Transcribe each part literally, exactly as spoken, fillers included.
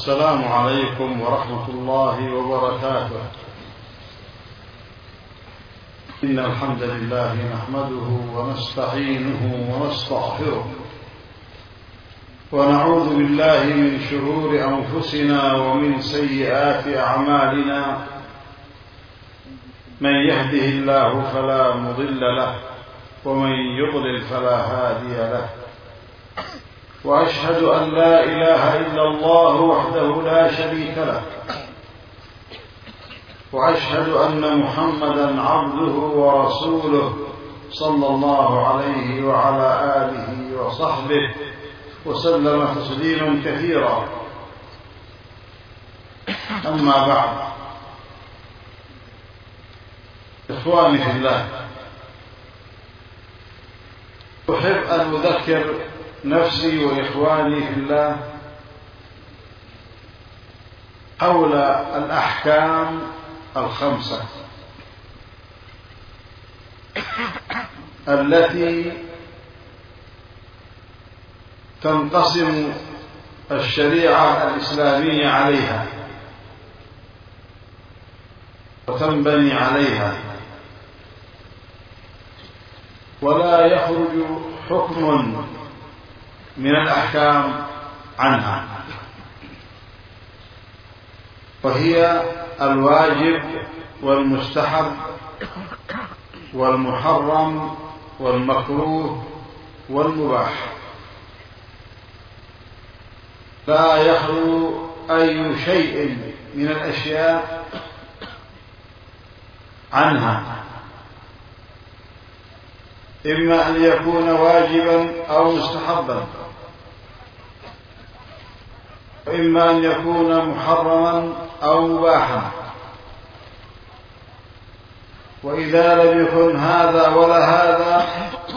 السلام عليكم ورحمة الله وبركاته. إن الحمد لله نحمده ونستعينه ونستغفره ونعوذ بالله من شرور أنفسنا ومن سيئات أعمالنا. من يهده الله فلا مضل له ومن يضلل فلا هادي له، وأشهد أن لا إله إلا الله وحده لا شريك له، وأشهد أن محمدا عبده ورسوله صلى الله عليه وعلى آله وصحبه وسلم تسليما كثيرا. أما بعد، إخواني في الله، أحب أن أذكر نفسي وإخواني في الله حول الأحكام الخمسة التي تنقسم الشريعة الإسلامية عليها وتنبني عليها، ولا يخرج حكم من الأحكام عنها، وهي الواجب والمستحب والمحرم والمكروه والمباح. لا يخلو أي شيء من الأشياء عنها، إما أن يكون واجبا أو مستحبا، وإما أن يكون محرما أو مباحا. وإذا لم يكن هذا ولا هذا،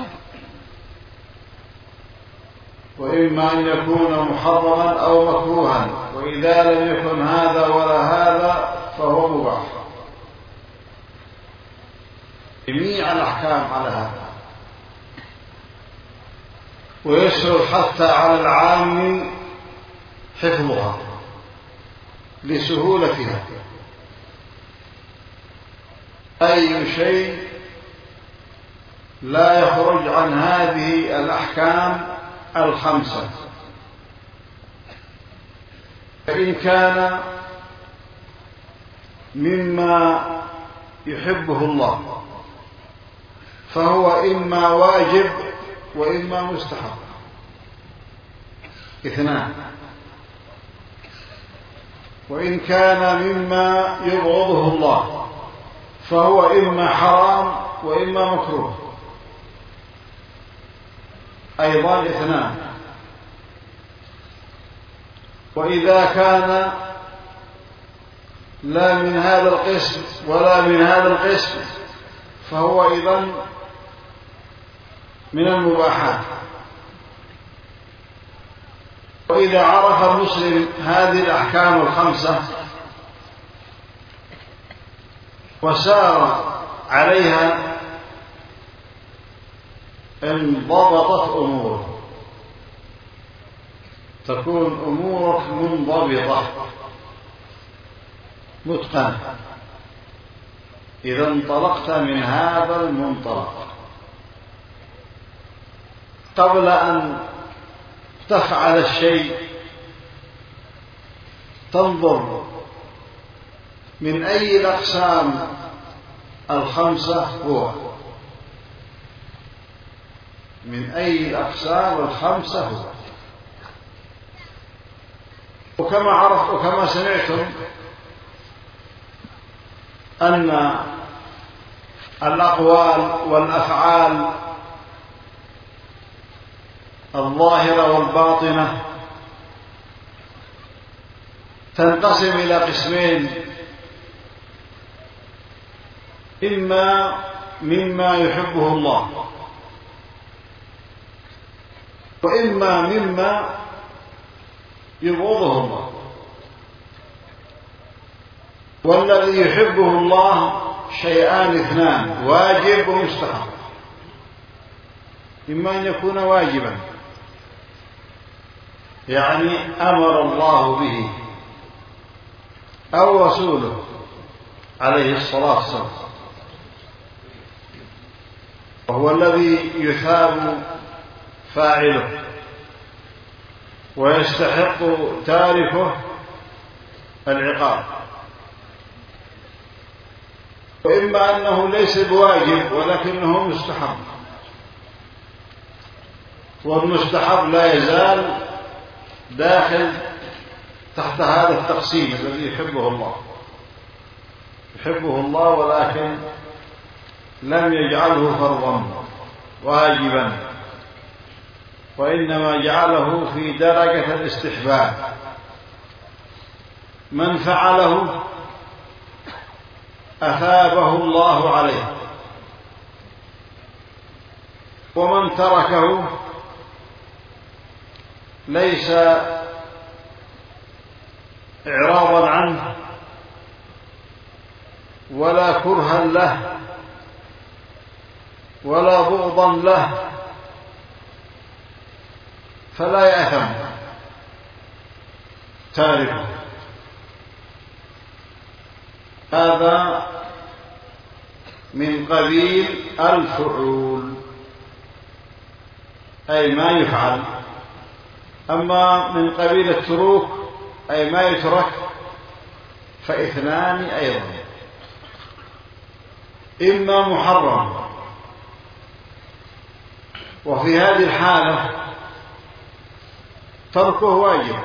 وإما أن يكون محرما أو مكروها، وإذا لم يكن هذا ولا هذا فهو مباح. جميع الأحكام على هذا، ويسهل حتى على العام حفظها لسهولتها. أي شيء لا يخرج عن هذه الأحكام الخمسة، فإن كان مما يحبه الله فهو إما واجب وإما مستحب، اثنان. وإن كان مما يبغضه الله فهو إما حرام وإما مكروه، أيضا اثنان. وإذا كان لا من هذا القسم ولا من هذا القسم فهو أيضا من المباحات. وإذا عرف المسلم هذه الأحكام الخمسة وسار عليها انضبطت أموره، تكون أمورك منضبطة متقنة إذا انطلقت من هذا المنطلق. قبل أن تفعل الشيء تنظر من أي الأقسام الخمسة هو، من أي الأقسام الخمسة هو. وكما عرفت وكما سمعتم أن الأقوال والأفعال الظاهرة والباطنة تنقسم إلى قسمين: إما مما يحبه الله، وإما مما يبغضه الله. والذي يحبه الله شيئان اثنان: واجب ومستحب. إما أن يكون واجبا يعني أمر الله به أو رسوله عليه الصلاة والسلام، وهو الذي يثاب فاعله ويستحق تاركه العقاب. وإما أنه ليس بواجب ولكنه مستحب، والمستحب لا يزال داخل تحت هذا التقسيم الذي يحبه الله يحبه الله ولكن لم يجعله فرضا واجبا، وإنما جعله في درجة الاستحباب. من فعله أثابه الله عليه، ومن تركه ليس إعراضا عنه ولا كرها له ولا بغضا له، فلا يأثم تاركه. هذا من قبيل الفعول، أي ما يفعل. أما من قبيل التروك أي ما يترك فاثنان أيضا، إما محرم، وفي هذه الحالة تركه واجب.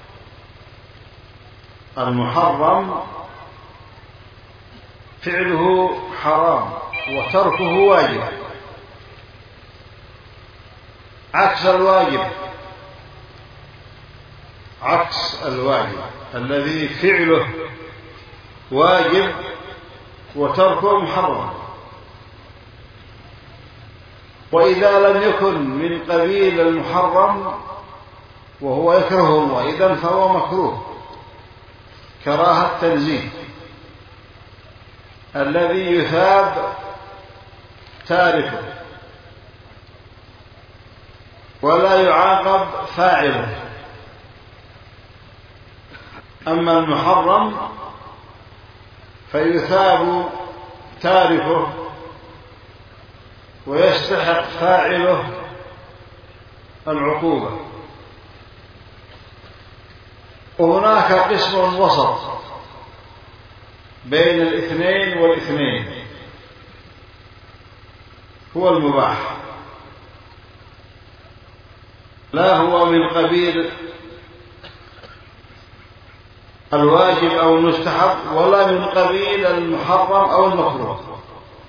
المحرم فعله حرام وتركه واجب، عكس الواجب عكس الواجب الذي فعله واجب وتركه محرم. وإذا لم يكن من قبيل المحرم وهو يكره الله إذن فهو مكروه كراهة تنزيه الذي يثاب تاركه ولا يعاقب فاعله. أما المحرم فيثاب تاركه ويستحق فاعله العقوبة. وهناك قسم وسط بين الاثنين والاثنين، هو المباح، لا هو من قبيل الواجب أو المستحب ولا من قبيل المحرم أو المكروه،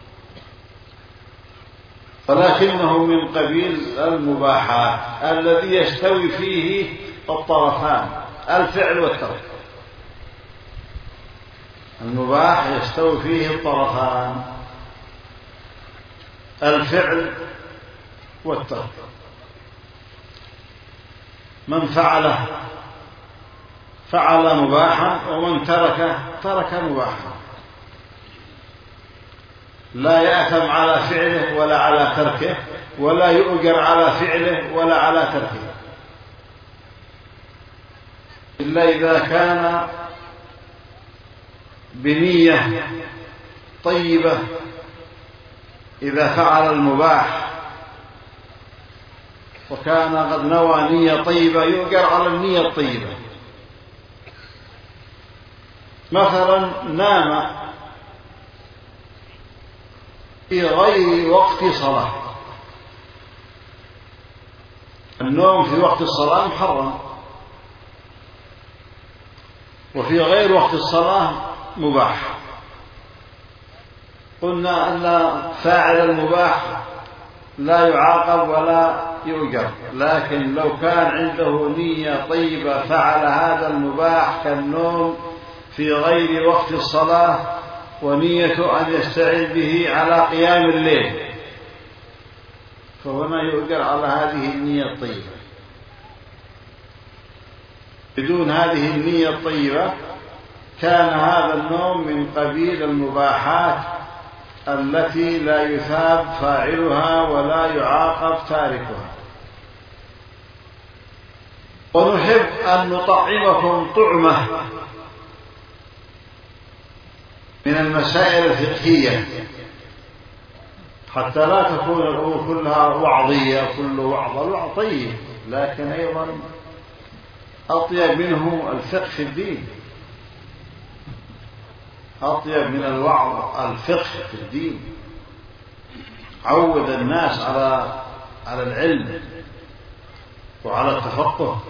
ولكنه من قبيل المباحات الذي يستوي فيه الطرفان الفعل والترك. المباح يستوي فيه الطرفان الفعل والترك. من فعله فعل مباحا، ومن ترك ترك مباحا، لا يأثم على فعله ولا على تركه، ولا يؤجر على فعله ولا على تركه، إلا إذا كان بنية طيبة. إذا فعل المباح وكان قد نوى نية طيبة يؤجر على النية الطيبة. مثلا نام في غير وقت صلاة، النوم في وقت الصلاة محرم، وفي غير وقت الصلاة مباح. قلنا أن فاعل المباح لا يعاقب ولا يؤجر، لكن لو كان عنده نية طيبة فعل هذا المباح كالنوم في غير وقت الصلاة ونية أن يستعين به على قيام الليل، فهنا يؤجر على هذه النية الطيبة. بدون هذه النية الطيبة كان هذا النوم من قبيل المباحات التي لا يثاب فاعلها ولا يعاقب تاركها. ونحب أن نطعمكم طعمة من المسائل الفقهية، حتى لا تكون الأمور كلها وعظية، كل وعظ الوعظ طيب، لكن أيضا أطيب منه الفقه في الدين، أطيب من الوعظ الفقه في الدين. عود الناس على على العلم وعلى التفقه.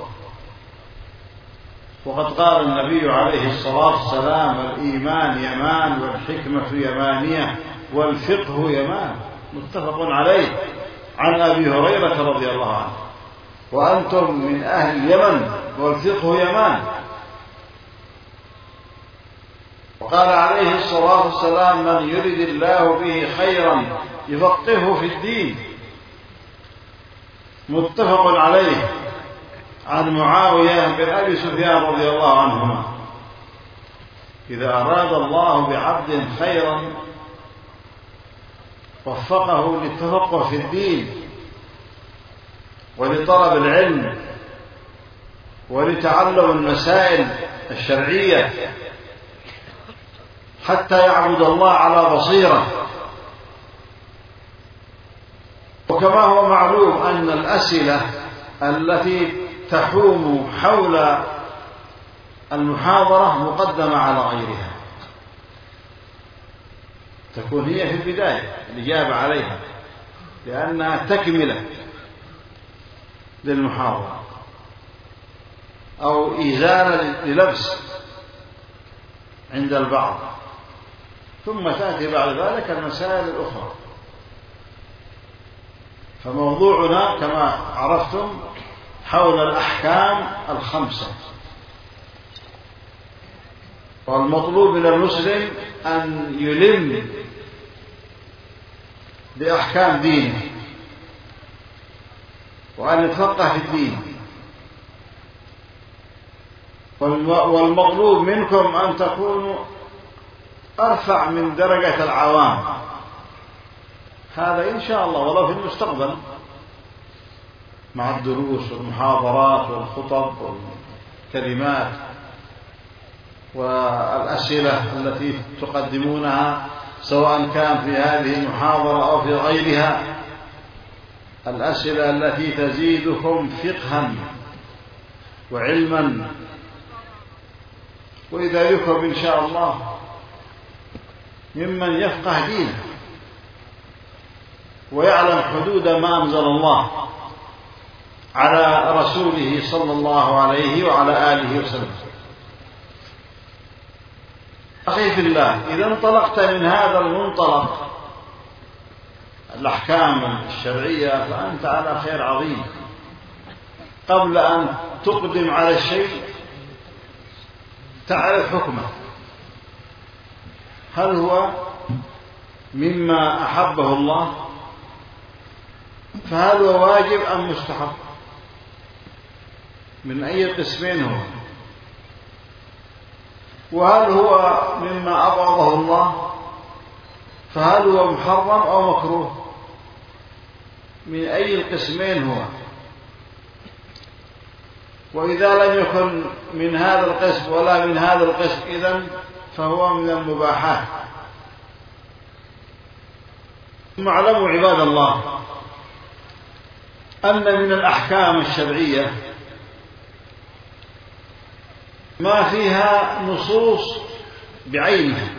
وقد قال النبي عليه الصلاة والسلام: الإيمان يمان، والحكمة يمانية، والفقه يمان، متفق عليه، عن أبي هريرة رضي الله عنه: وأنتم من أهل اليمن والفقه يمان. وقال عليه الصلاة والسلام: من يرد الله به خيرا يفقهه في الدين، متفق عليه، عن معاوية بن أبي سفيان رضي الله عنهما: إذا أراد الله بعبد خيرا وفقه للتفقه في الدين ولطلب العلم ولتعلم المسائل الشرعية حتى يعبد الله على بصيرة. وكما هو معلوم أن الأسئلة التي تحوم حول المحاضرة مقدمة على غيرها، تكون هي في البداية الإجابة عليها، لأنها تكملة للمحاضرة أو إزالة للبس عند البعض، ثم تأتي بعد ذلك المسائل الأخرى. فموضوعنا كما عرفتم حول الأحكام الخمسة، والمطلوب من المسلم أن يلم بأحكام دينه وأن يتفقه في الدين. والمطلوب منكم أن تكونوا أرفع من درجة العوام، هذا إن شاء الله ولو في المستقبل، مع الدروس والمحاضرات والخطب والكلمات والأسئلة التي تقدمونها، سواء كان في هذه المحاضرة أو في غيرها، الأسئلة التي تزيدكم فقها وعلما، وإذا يكتب إن شاء الله ممن يفقه دينه ويعلم حدود ما أنزل الله على رسوله صلى الله عليه وعلى آله وسلم. أخي في الله، إذا انطلقت من هذا المنطلق الأحكام الشرعية فأنت على خير عظيم. قبل أن تقدم على الشيء تعرف حكمه، هل هو مما أحبه الله، فهل هو واجب أم مستحب، من أي قسمين هو، وهل هو مما أبغضه الله، فهل هو محرم أو مكروه، من أي القسمين هو. وإذا لم يكن من هذا القسم ولا من هذا القسم إذن فهو من المباحات. ثم اعلموا عباد الله أن من الأحكام الشرعية ما فيها نصوص بعينها،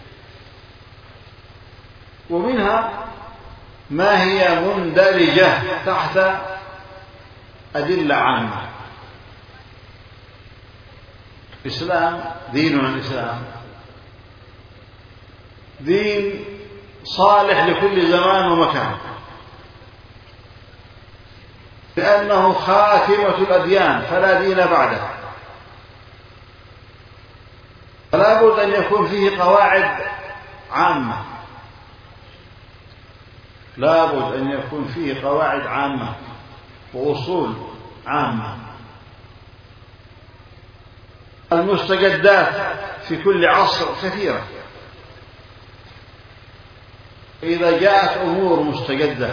ومنها ما هي مندرجة تحت أدلة عامة. الإسلام ديننا الإسلام دين صالح لكل زمان ومكان، لأنه خاتمة الأديان فلا دين بعده، فلا بد أن يكون فيه قواعد عامة، لا بد أن يكون فيه قواعد عامة وأصول عامة. المستجدات في كل عصر كثيرة، إذا جاءت أمور مستجدة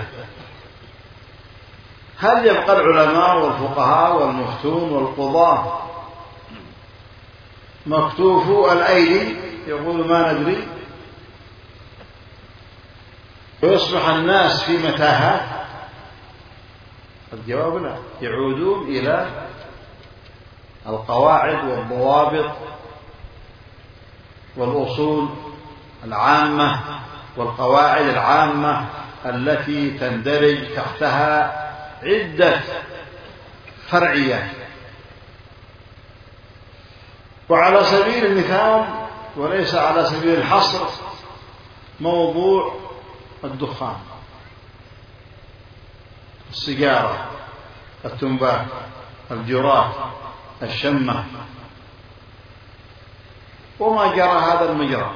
هل يبقى العلماء والفقهاء والمفتون والقضاة مكتوفو الأيدي يقول ما ندري؟ ويصبح الناس في متاهات؟ الجواب لا، يعودون إلى القواعد والضوابط والأصول العامة والقواعد العامة التي تندرج تحتها عدة فرعيات. وعلى سبيل المثال وليس على سبيل الحصر موضوع الدخان، السيجارة، التنباك، الجرات، الشمة، وما جرى هذا المجرى.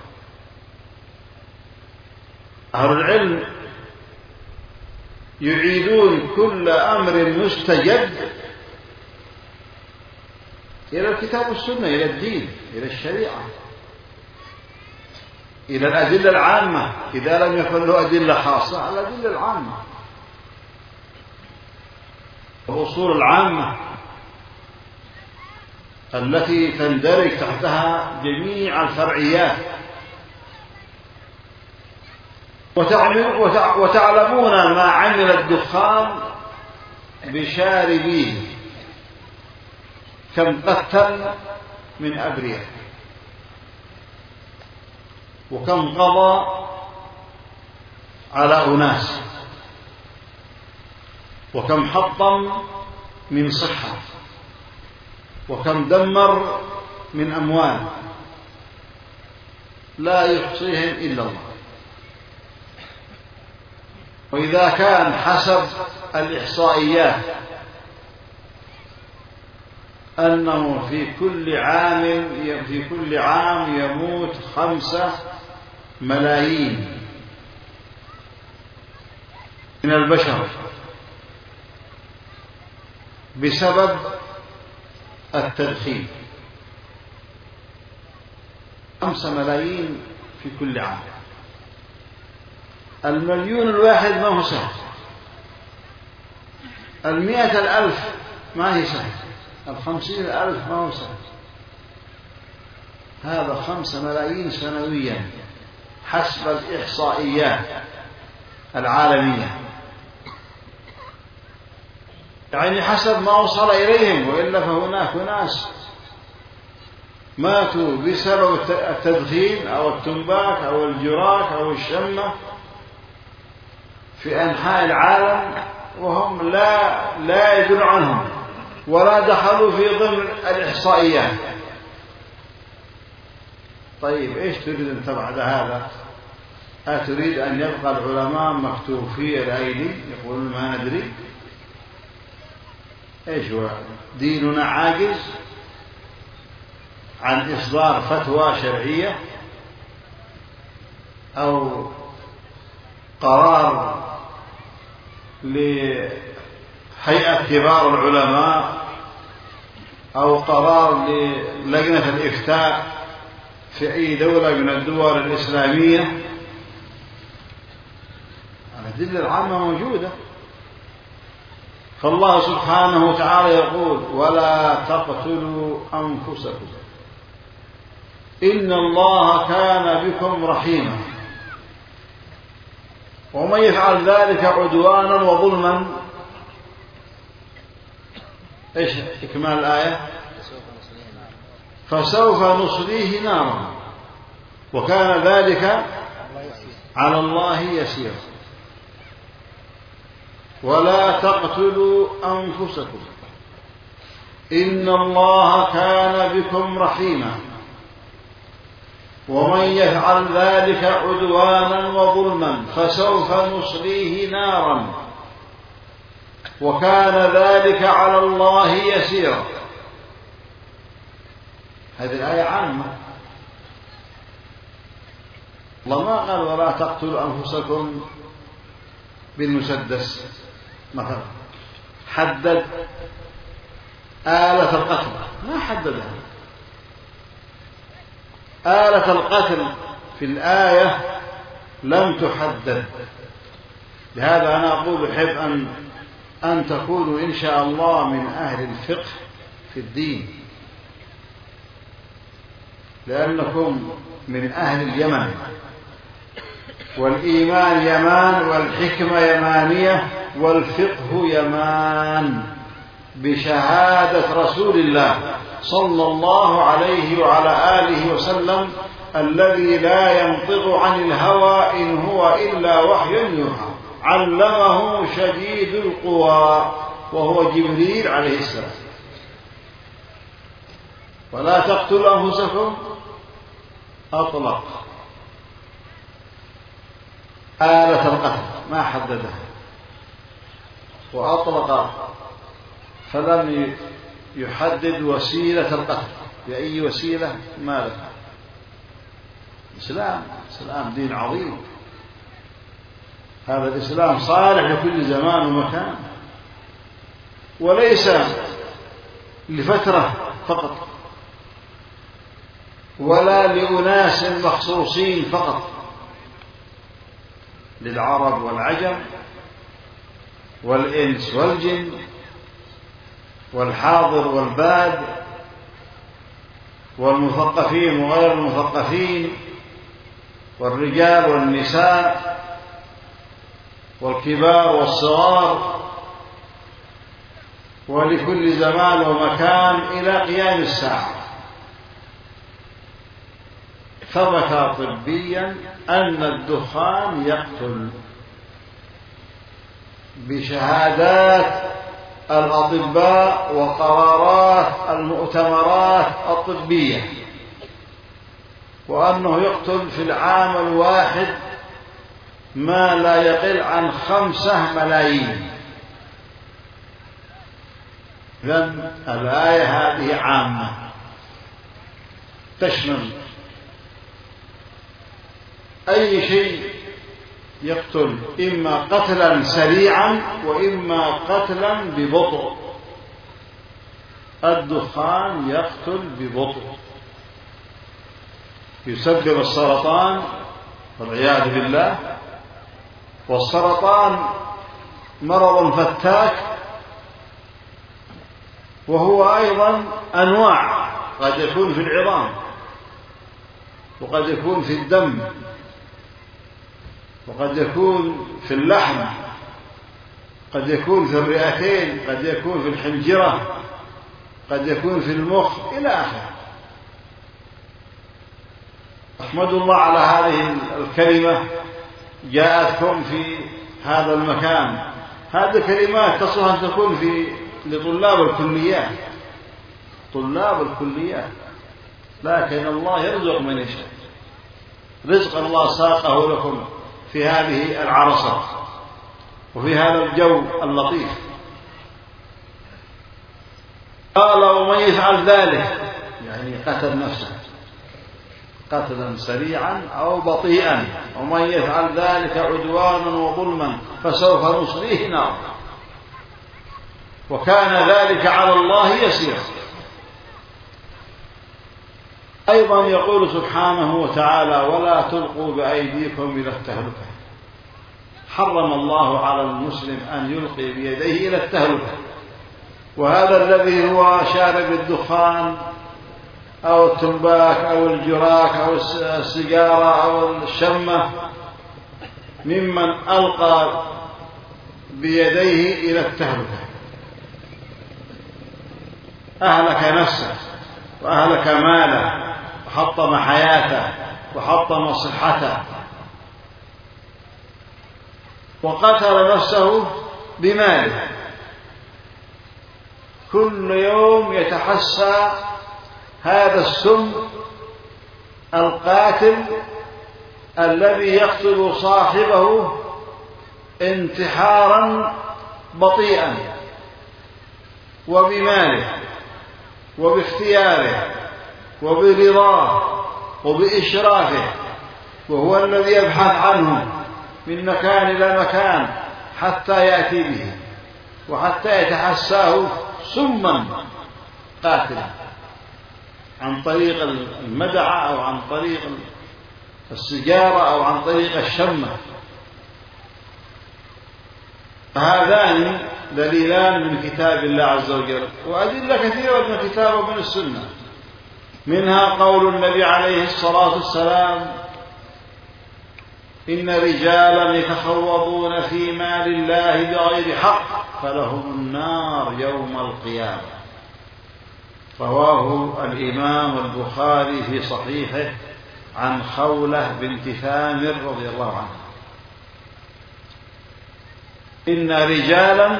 أهل العلم يعيدون كل أمر مستجد إلى الكتاب والسنة، إلى الدين، إلى الشريعة، إلى الأدلة العامة إذا لم يكن له أدلة خاصة، على الأدلة العامة، الأصول العامة التي تندرج تحتها جميع الفرعيات. وتعلمون ما عمل الدخان بشاربيه، كم قتل من أبرياء، وكم قضى على أناس، وكم حطم من صحة، وكم دمر من أموال لا يحصيهم إلا الله. وإذا كان حسب الإحصائيات أنه في كل عام في كل عام يموت خمسة ملايين من البشر بسبب التدخين، خمسة ملايين في كل عام. المليون الواحد ما هو سهل، المئة الألف ما هي سهل، الخمسين الألف ما هو سهل، هذا خمسة ملايين سنويا حسب الإحصائيات العالمية، يعني حسب ما وصل إليهم، وإلا فهناك ناس ماتوا بسبب التدخين أو التنباك أو الجراك أو الشمة في أنحاء العالم وهم لا لا يدل عنهم ولا دخلوا في ضمن الإحصائيات. طيب إيش تريد أنت بعد هذا؟ أتريد أن يبقى العلماء مكتوفي الأيدي يقولون ما ندري؟ إيش هو ديننا عاجز عن إصدار فتوى شرعية أو قرار لهيئة كبار العلماء أو قرار للجنة الإفتاء في أي دولة من الدول الإسلامية؟ الأدلة العامة موجودة. فالله سبحانه وتعالى يقول: ولا تقتلوا أنفسكم إن الله كان بكم رحيما ومن يفعل ذلك عدوانا وظلما. إيش إكمال الآية؟ فسوف نصليه نارا وكان ذلك على الله يسيرا. ولا تقتلوا أنفسكم إن الله كان بكم رحيما ومن يفعل ذلك عدوانا وظلما فسوف نصليه نارا وكان ذلك على الله يسيرا. هذه الآية عامة، الله ما قال ولا تقتلوا أنفسكم بالمسدس مثلا، حدد آلة القتل ما حددها. آلة القتل في الآية لم تحدد. لهذا أنا أقول أحب أن أن تكونوا إن شاء الله من أهل الفقه في الدين، لأنكم من أهل اليمن والإيمان يمان، والحكمة يمانية، والفقه يمان، بشهادة رسول الله صلى الله عليه وعلى آله وسلم الذي لا ينطق عن الهوى إن هو إلا وحي يوحى، علمه شديد القوى وهو جبريل عليه السلام. ولا تقتلوا أنفسكم أطلق آلة القتل، ما حددها، وأطلق فلم يحدد وسيلة القتل بأي وسيلة ما لها. الإسلام الإسلام دين عظيم، هذا الإسلام صالح لكل زمان ومكان، وليس لفترة فقط ولا لأناس مخصوصين فقط، للعرب والعجم والإنس والجن والحاضر والباد والمثقفين وغير المثقفين والرجال والنساء والكبار والصغار، ولكل زمان ومكان إلى قيام الساعة. ثبت طبيا أن الدخان يقتل بشهادات الأطباء وقرارات المؤتمرات الطبية، وأنه يقتل في العام الواحد ما لا يقل عن خمسة ملايين. إذن الآية هذه عامة تشمل أي شيء يقتل، إما قتلا سريعا وإما قتلا ببطء. الدخان يقتل ببطء، يسبب السرطان والعياذ بالله، والسرطان مرض فتاك، وهو أيضا أنواع، قد يكون في العظام وقد يكون في الدم وقد يكون في اللحم، قد يكون في الرئتين، قد يكون في الحنجرة، قد يكون في المخ إلى آخره. أحمد الله على هذه الكلمة جاءتكم في هذا المكان. هذه الكلمات تصلح أن تكون في لطلاب الكليات، طلاب الكليات، لكن الله يرزق من يشاء. رزق الله ساقه لكم في هذه العرصة وفي هذا الجو اللطيف. قال ومن يفعل ذلك، يعني قتل نفسه قتلا سريعا أو بطيئا، ومن يفعل ذلك عدوانا وظلما فسوف نصليه نار وكان ذلك على الله يسيرا. أيضا يقول سبحانه وتعالى ولا تلقوا بأيديكم إلى التهلكة. حرم الله على المسلم أن يلقي بيديه إلى التهلكة، وهذا الذي هو شارب الدخان أو التنباك أو الجراك أو السيجارة أو الشمة ممن ألقى بيديه إلى التهلكة، أهلك نفسه وأهلك ماله وحطم حياته وحطم صحته وقتل نفسه بماله. كل يوم يتحسى هذا السم القاتل الذي يقتل صاحبه انتحارا بطيئا وبماله وباختياره وبرضاه وبإشرافه، وهو الذي يبحث عنه من مكان إلى مكان حتى يأتي به وحتى يتحساه سما قاتلا عن طريق المدعة أو عن طريق السجارة أو عن طريق الشمة. فهذان دليلان من كتاب الله عز وجل، وأدلة كثيرة من الكتاب ومن السنة، منها قول النبي عليه الصلاة والسلام إن رجالا يتخوضون في مال الله بغير حق فلهم النار يوم القيامة. رواه الإمام البخاري في صحيحه عن خولة بنت ثامر رضي الله عنها. إن رجالا،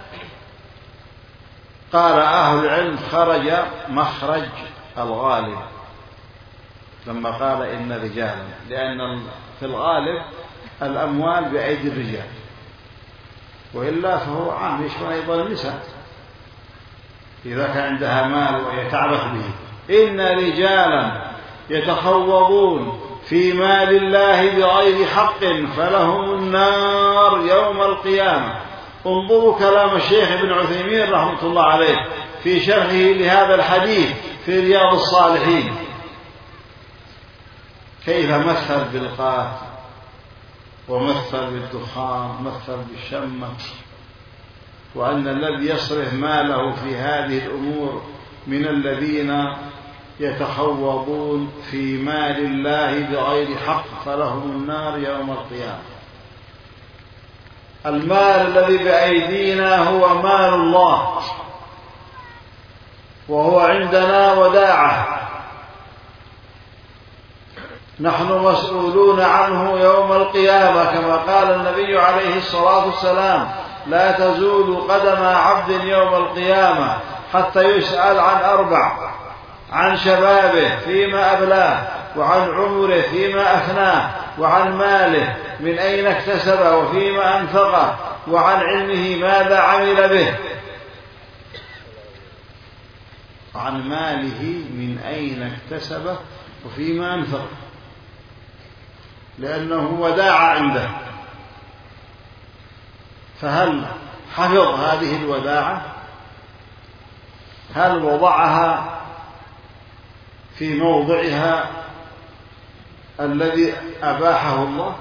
قال أهل العلم خرج مخرج الغالب لما قال إن رجالا، لأن في الغالب الأموال بأيدي الرجال، وإلا فهو عام يشمل أيضا النساء إذا كان عندها مال ويتعبث به. إن رجالا يتخوضون في مال الله بغير حق فلهم النار يوم القيامة. انظروا كلام الشيخ ابن عثيمين رحمة الله عليه في شرحه لهذا الحديث في رياض الصالحين، كيف مثل بالقات ومثل بالدخان ومثل بالشمة، وأن الذي يصرف ماله في هذه الأمور من الذين يتخوضون في مال الله بغير حق فلهم النار يوم القيامة. المال الذي بأيدينا هو مال الله، وهو عندنا وداعة نحن مسؤولون عنه يوم القيامة، كما قال النبي عليه الصلاة والسلام: لا تزول قدم عبد يوم القيامة حتى يسأل عن أربع: عن شبابه فيما أبلاه، وعن عمره فيما أفناه، وعن ماله من أين اكتسبه وفيما أنفقه، وعن علمه ماذا عمل به. عن ماله من أين اكتسبه وفيما أنفقه، لأنه وداع عنده. فهل حفظ هذه الوداعة؟ هل وضعها في موضعها الذي أباحه الله،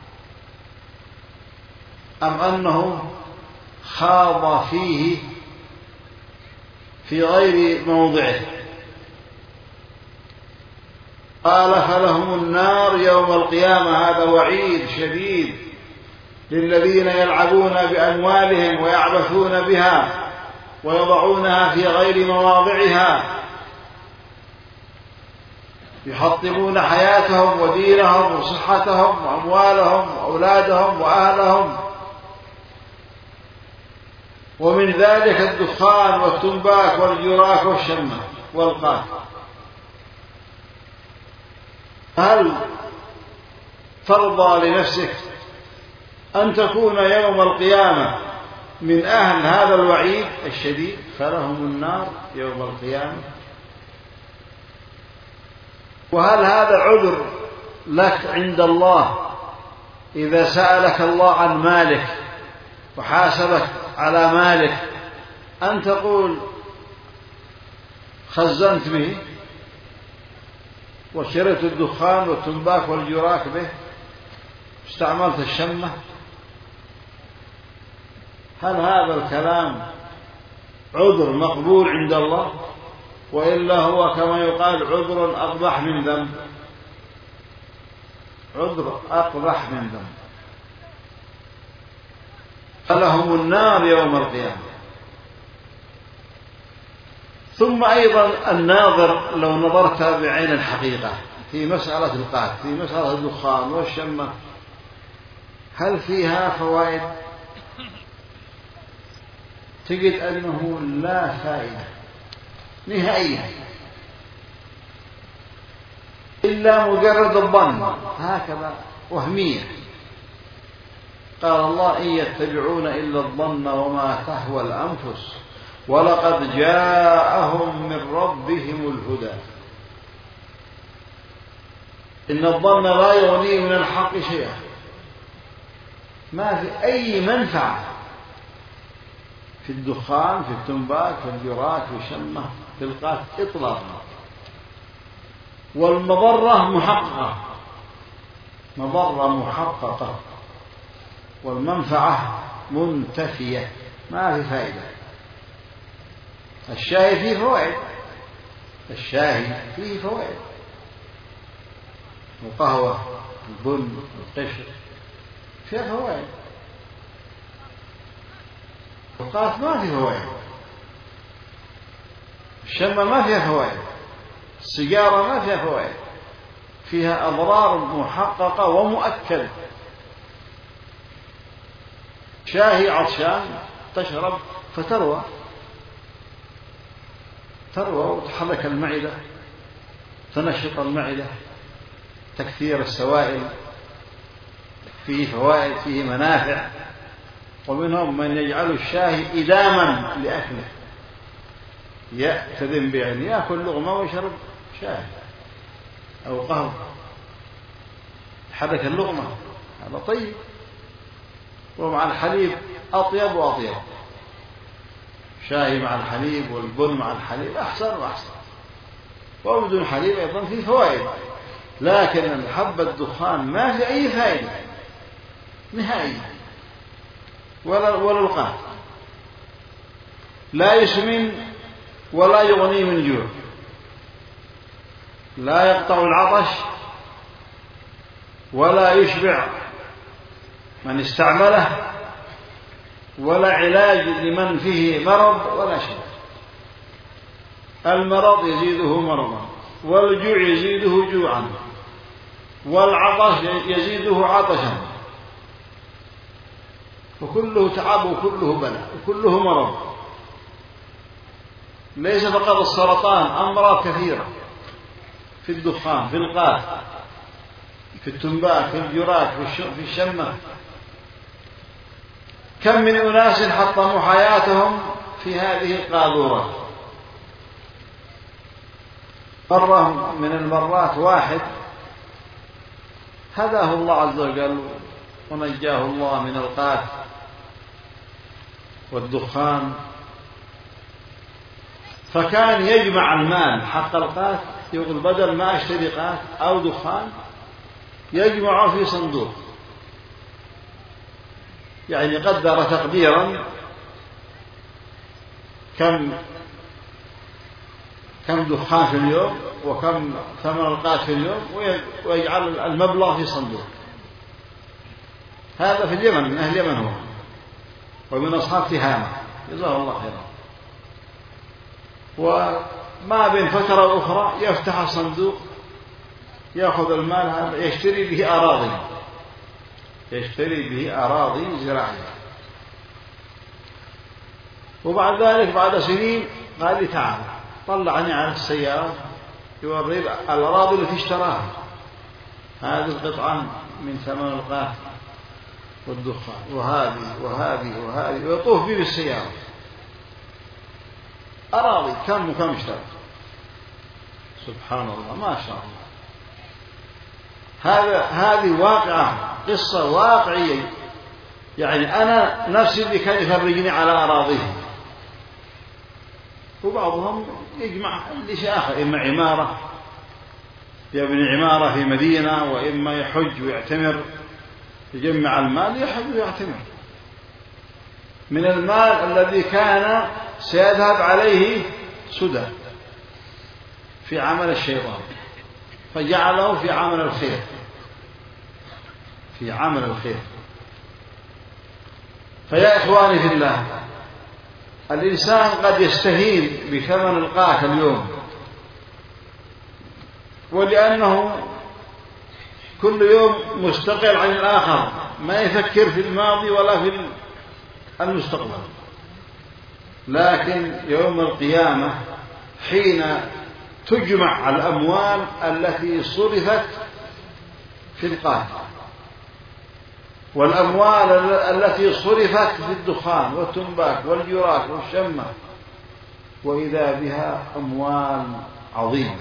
أم أنه خاض فيه في غير موضعه؟ قال: فلهم النار يوم القيامة. هذا وعيد شديد للذين يلعبون بأموالهم ويعبثون بها ويضعونها في غير مواضعها، يحطمون حياتهم ودينهم وصحتهم وأموالهم وأولادهم وأهلهم. ومن ذلك الدخان والتنباك والجراك والشمة والقات. هل ترضى لنفسك أن تكون يوم القيامة من أهل هذا الوعيد الشديد؟ فلهم النار يوم القيامة. وهل هذا عذر لك عند الله إذا سألك الله عن مالك وحاسبك على مالك أن تقول: خزنت به وشربت الدخان والتنباك والجراك به، استعملت الشمة؟ هل هذا الكلام عذر مقبول عند الله؟ وإلا هو كما يقال عذر أقبح من ذنب. عذر أقبح من ذنب. فلهم النار يوم القيامة. ثم أيضا الناظر لو نظرت بعين الحقيقة في مسألة القات، في مسألة الدخان والشمة، هل فيها فوائد؟ تجد أنه لا فائدة نهائيا إلا مجرد الظن، هكذا وهمية. قال الله: إن يتبعون إلا الظن وما تهوى الأنفس ولقد جاءهم من ربهم الهدى. إن الظن لا يغني من الحق شيئا، ما في أي منفعة في الدخان، في التنباك، في الجراك، في الشمة، في القات إطلاقا. والمضرة محققة، مضرة محققة، والمنفعة منتفية، ما في فائدة. الشاهي فيه فوائد، الشاهي فيه فوائد، القهوة البن القشر فيها فوائد. القات ما فيه فوائد، الشمة ما فيها فوائد، السيجارة ما فيها فوائد، فيها أضرار محققة ومؤكدة. شاهي عطشان تشرب فتروى تروى وتحرك المعدة، تنشط المعدة، تكثير السوائل، فيه فوائد، فيه منافع. ومنهم من يجعل الشاهي إداما لأكله، يأتذن بعين يأكل لغمة ويشرب شاهي أو قهوة حرك اللغمة، هذا طيب. ومع الحليب أطيب وأطيب، شاهي مع الحليب والبن مع الحليب أحسن وأحسن. وبدون حليب أيضا فيه فوائد، لكن حب الدخان ما في أي فائدة نهائيا، ولا ولا القات، لا يسمن ولا يغني من جوع، لا يقطع العطش ولا يشبع من استعمله، ولا علاج لمن فيه مرض ولا شيء. المرض يزيده مرضا، والجوع يزيده جوعا، والعطش يزيده عطشا، وكله تعب وكله بلاء وكله مرض. ليس فقط السرطان، أمراض كثيرة في الدخان، في القات، في التنباك، في الجراك، في الشمة. كم من أناس حطموا حياتهم في هذه القاذورات. مرة من المرات واحد هداه الله عز وجل ونجاه الله من القات والدخان، فكان يجمع المال حق القات، يقول بدل ما أشتري قات أو دخان يجمعه في صندوق، يعني قدر تقديرا كم كم دخان في اليوم وكم ثمن القات في اليوم، ويجعل المبلغ في صندوق. هذا في اليمن، من أهل اليمن هو، ومن أصحاب تهامة، جزاه الله خيرا. وما بين فترة أخرى يفتح الصندوق يأخذ المال هذا يشتري به أراضي، يشتري به أراضي زراعية. وبعد ذلك بعد سنين قال لي تعال، طلعني على السيارة يوري الأراضي التي اشتراها، هذه القطعة من ثمن القات والدخان، وهذه وهذه وهذه، ويطوف بي بالسيارة أراضي كم وكم اشترى. سبحان الله، ما شاء الله. هذا هذه واقعة، قصة واقعية. يعني أنا نفسي اللي كان يفرجني على أراضيهم، وبعضهم يجمع لشيء آخر، إما عمارة يبني عمارة في مدينة، وإما يحج ويعتمر، يجمع المال يحج ويعتمر من المال الذي كان سيذهب عليه سدى في عمل الشيطان، فجعله في عمل الخير، في عمل الخير. فيا إخواني في الله، الإنسان قد يستهين بثمن القات اليوم، ولأنه كل يوم مستقل عن الآخر، ما يفكر في الماضي ولا في المستقبل. لكن يوم القيامة حين تجمع الأموال التي صرفت في القات، والأموال التي صرفت في الدخان والتنباك والجراك والشمة، وإذا بها أموال عظيمة،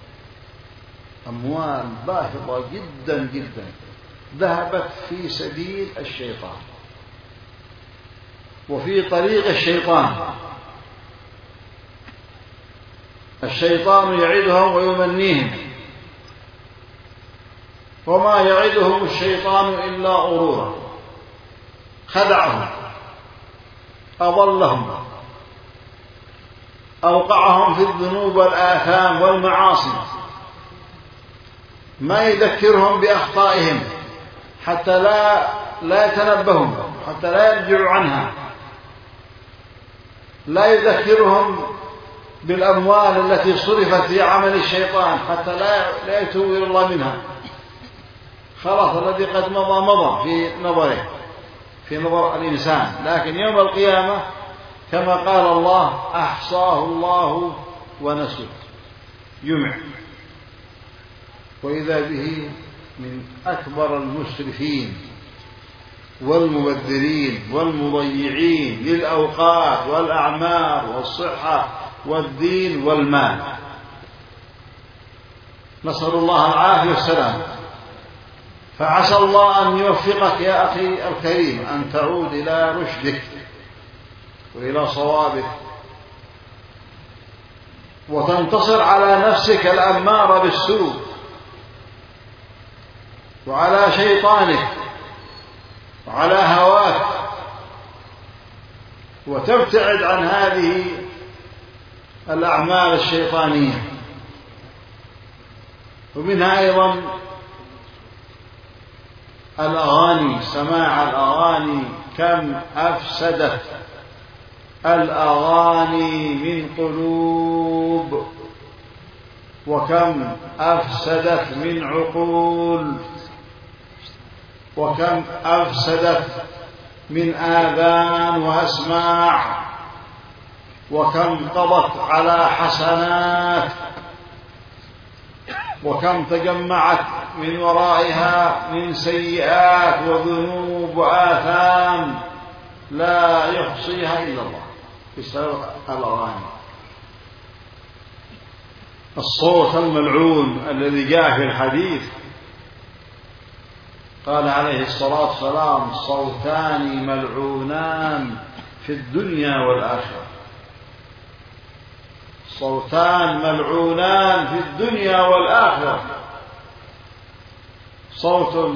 أموال باهظة جدا جدا ذهبت في سبيل الشيطان وفي طريق الشيطان. الشيطان يعدهم ويمنيهم، وما يعدهم الشيطان إلا غرورا، خدعهم، أضلهم، أوقعهم في الذنوب والآثام والمعاصي، ما يذكرهم بأخطائهم حتى لا لا يتنبهوا، حتى لا يرجعوا عنها، لا يذكرهم بالأموال التي صرفت في عمل الشيطان حتى لا لا يتوبوا إلى الله منها. خلاص الذي قد مضى مضى في نظره، في نظر الإنسان، لكن يوم القيامة كما قال الله أحصاه الله ونسوه، يمع. وإذا به من أكبر المسرفين والمبذرين والمضيعين للأوقات والأعمار والصحة والدين والمال. نسأل الله العافية والسلام. فعسى الله أن يوفقك يا أخي الكريم أن تعود إلى رشدك وإلى صوابك، وتنتصر على نفسك الأمارة بالسوء وعلى شيطانك وعلى هواك، وتبتعد عن هذه الأعمال الشيطانية. ومنها أيضا الأغاني، سماع الأغاني. كم أفسدت الأغاني من قلوب، وكم أفسدت من عقول، وكم أفسدت من آذان وأسماع، وكم قضت على حسنات، وكم تجمعت من ورائها من سيئات وذنوب وآثام لا يحصيها إلا الله بسبب الأغاني. الصوت الملعون الذي جاء في الحديث قال عليه الصلاة والسلام صوتان ملعونان في الدنيا والآخرة. صوتان ملعونان في الدنيا والآخرة، صوت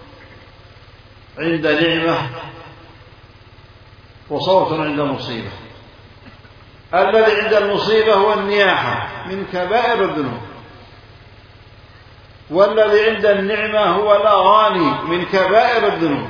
عند نعمة وصوت عند مصيبة. الذي عند المصيبة هو النياحة من كبائر الذنوب، والذي عند النعمة هو الأغاني من كبائر الذنوب،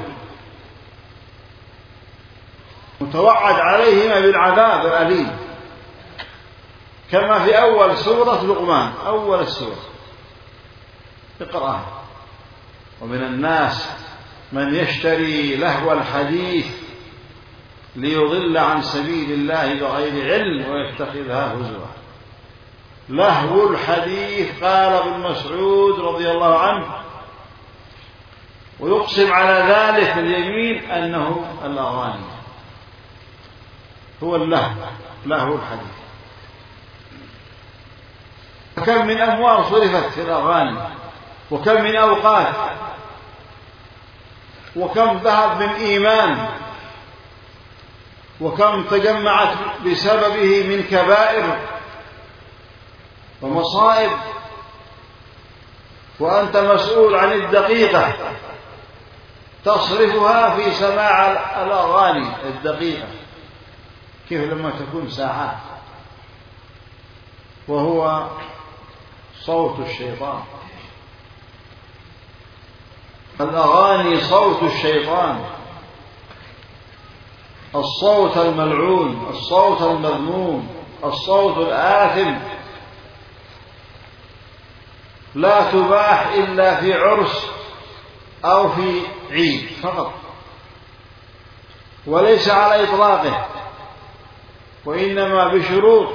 متوعد عليهما بالعذاب الأليم، كما في أول سورة لقمان، أول السورة اقرأها. ومن الناس من يشتري لهو الحديث ليضل عن سبيل الله بغير علم ويتخذها هزوا. لهو الحديث قال ابن مسعود رضي الله عنه، ويقسم على ذلك اليمين أنه الأغاني هو اللهو، لهو الحديث. وكم من أموال صرفت في الأغاني، وكم من أوقات، وكم ذهب من إيمان، وكم تجمعت بسببه من كبائر ومصائب، وأنت مسؤول عن الدقيقة تصرفها في سماع الأغاني. الدقيقة كيف لما تكون ساعات، وهو صوت الشيطان. الأغاني صوت الشيطان، الصوت الملعون، الصوت المذموم، الصوت الآثم. لا تباح إلا في عرس أو في عيد فقط، وليس على إطلاقه، وإنما بشروط: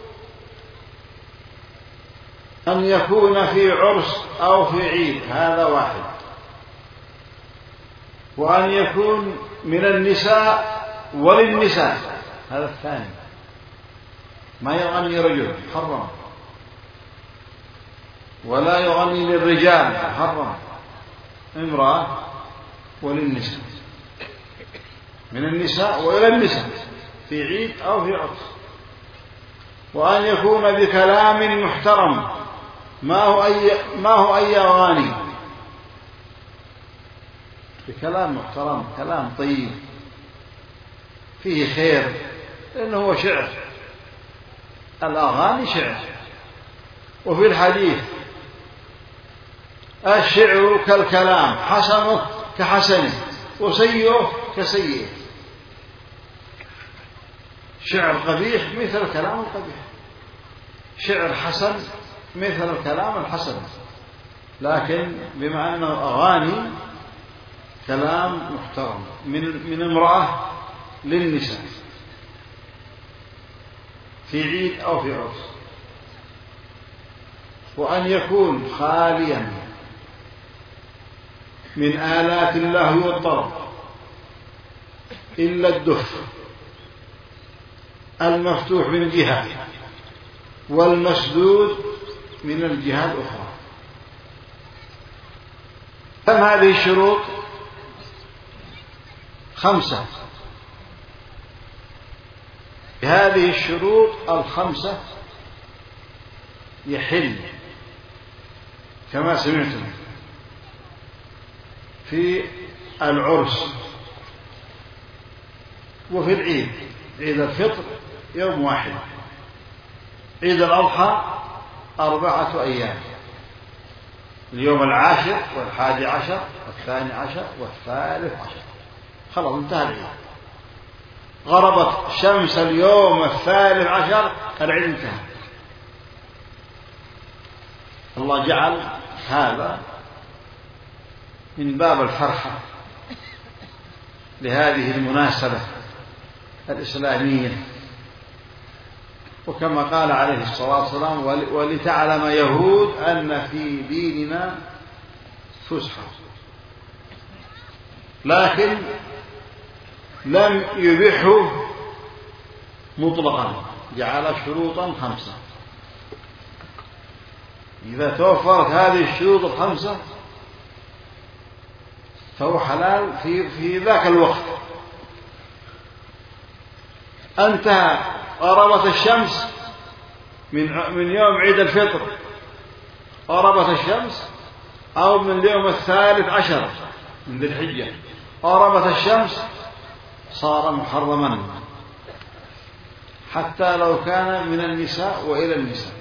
أن يكون في عرس أو في عيد، هذا واحد، وأن يكون من النساء وللنساء، هذا الثاني. ما يغني رجل حرم، ولا يغني للرجال حرم، امرأة وللنساء، من النساء وإلى النساء في عيد أو في عرس. وأن يكون بكلام محترم، ما هو أي ما هو أي أغاني، بكلام محترم، كلام طيب فيه خير، لأنه هو شعر، الأغاني شعر. وفي الحديث الشعر كالكلام، حسنه كحسنه وسيئه كسيئه. شعر قبيح مثل الكلام القبيح، شعر حسن مثل الكلام الحسن، لكن بما أنه أغاني كلام محترم من من امرأة للنساء في عيد أو في عرس، وأن يكون خاليا من آلات الله والطرب إلا الدف المفتوح من جهة والمسدود من الجهة الأخرى. كم هذه الشروط؟ خمسة. بهذه الشروط الخمسة يحل كما سمعتم في العرس وفي العيد. عيد الفطر يوم واحد، عيد الأضحى أربعة أيام، اليوم العاشر والحادي عشر والثاني عشر والثالث عشر، خلاص انتهى العيد. غربت شمس اليوم الثالث عشر العيد انتهى. الله جعل هذا من باب الفرحة لهذه المناسبة الإسلامية، وكما قال عليه الصلاة والسلام: ولتعلم يهود أن في ديننا فسحة، لكن لم يبحه مطلقا، جعل شروطا خمسة. إذا توفرت هذه الشروط الخمسة فهو حلال في في ذاك الوقت. انتهى غربت الشمس من من يوم عيد الفطر، غربت الشمس، أو من اليوم الثالث عشر من ذي الحجة غربت الشمس، صار محرما حتى لو كان من النساء وإلى النساء،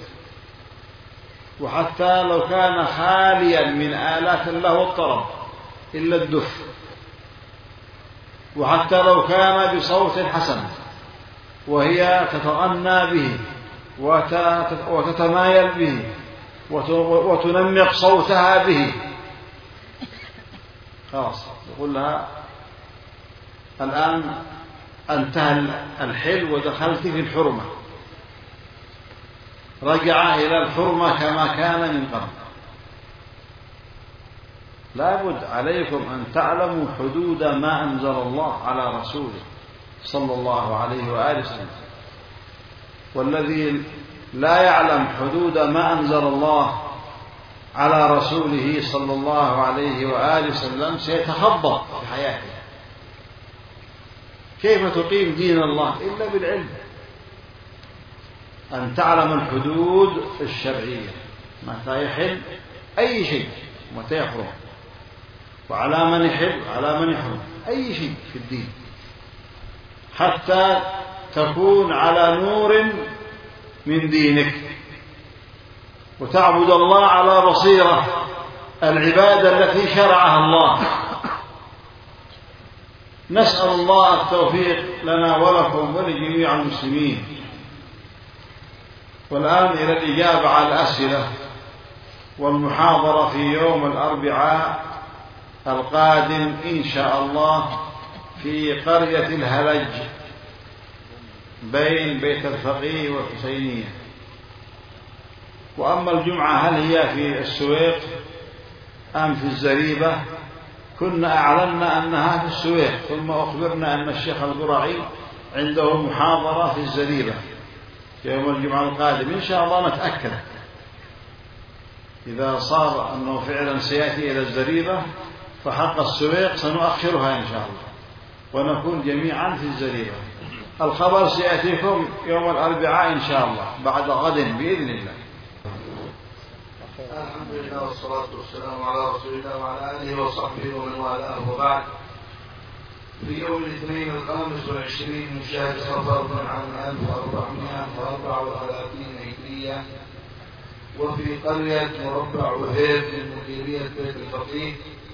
وحتى لو كان خاليا من آلات الله والطرب إلا الدف، وحتى لو كان بصوت حسن وهي تتغنى به وتتمايل به وتنمق صوتها به، خلاص يقول لها الآن انتهى الحل ودخلت في الحرمة، رجع إلى الحرمة كما كان من قبل. لابد عليكم أن تعلموا حدود ما أنزل الله على رسوله صلى الله عليه وآله وسلم، والذي لا يعلم حدود ما أنزل الله على رسوله صلى الله عليه وآله وسلم سيتخبط في حياته. كيف تقيم دين الله إلا بالعلم، أن تعلم الحدود الشرعية، متى يحل أي شيء ومتى يحرم، وعلى من يحل وعلى من يحرم أي شيء في الدين، حتى تكون على نور من دينك وتعبد الله على بصيرة العبادة التي شرعها الله. نسأل الله التوفيق لنا ولكم ولجميع المسلمين. والآن إلى الإجابة على الأسئلة والمحاضرة في يوم الأربعاء القادم إن شاء الله في قرية الهلج بين بيت الفقيه والحسينية. وأما الجمعة هل هي في السويق أم في الزريبة؟ كنا أعلنا أنها في السويق، ثم أخبرنا أن الشيخ القرعي عنده محاضرة في الزريبة يوم الجمعة القادم. إن شاء الله نتأكد إذا صار أنه فعلا سيأتي إلى الزريبة، فحق السويق سنؤخرها إن شاء الله ونكون جميعا في الزريبة. الخبر سيأتيكم يوم الأربعاء إن شاء الله بعد غد بإذن الله. الحمد لله والصلاة والسلام على رسول الله وعلى آله وصحبه ومن والاه، وبعد. في يوم الاثنين الخامس والعشرين من شهر صفر من عام ألف وأربعمائة وأربعة وثلاثين هجرية، وفي قرية مربع وهيب من مديرية بيت الفقيه.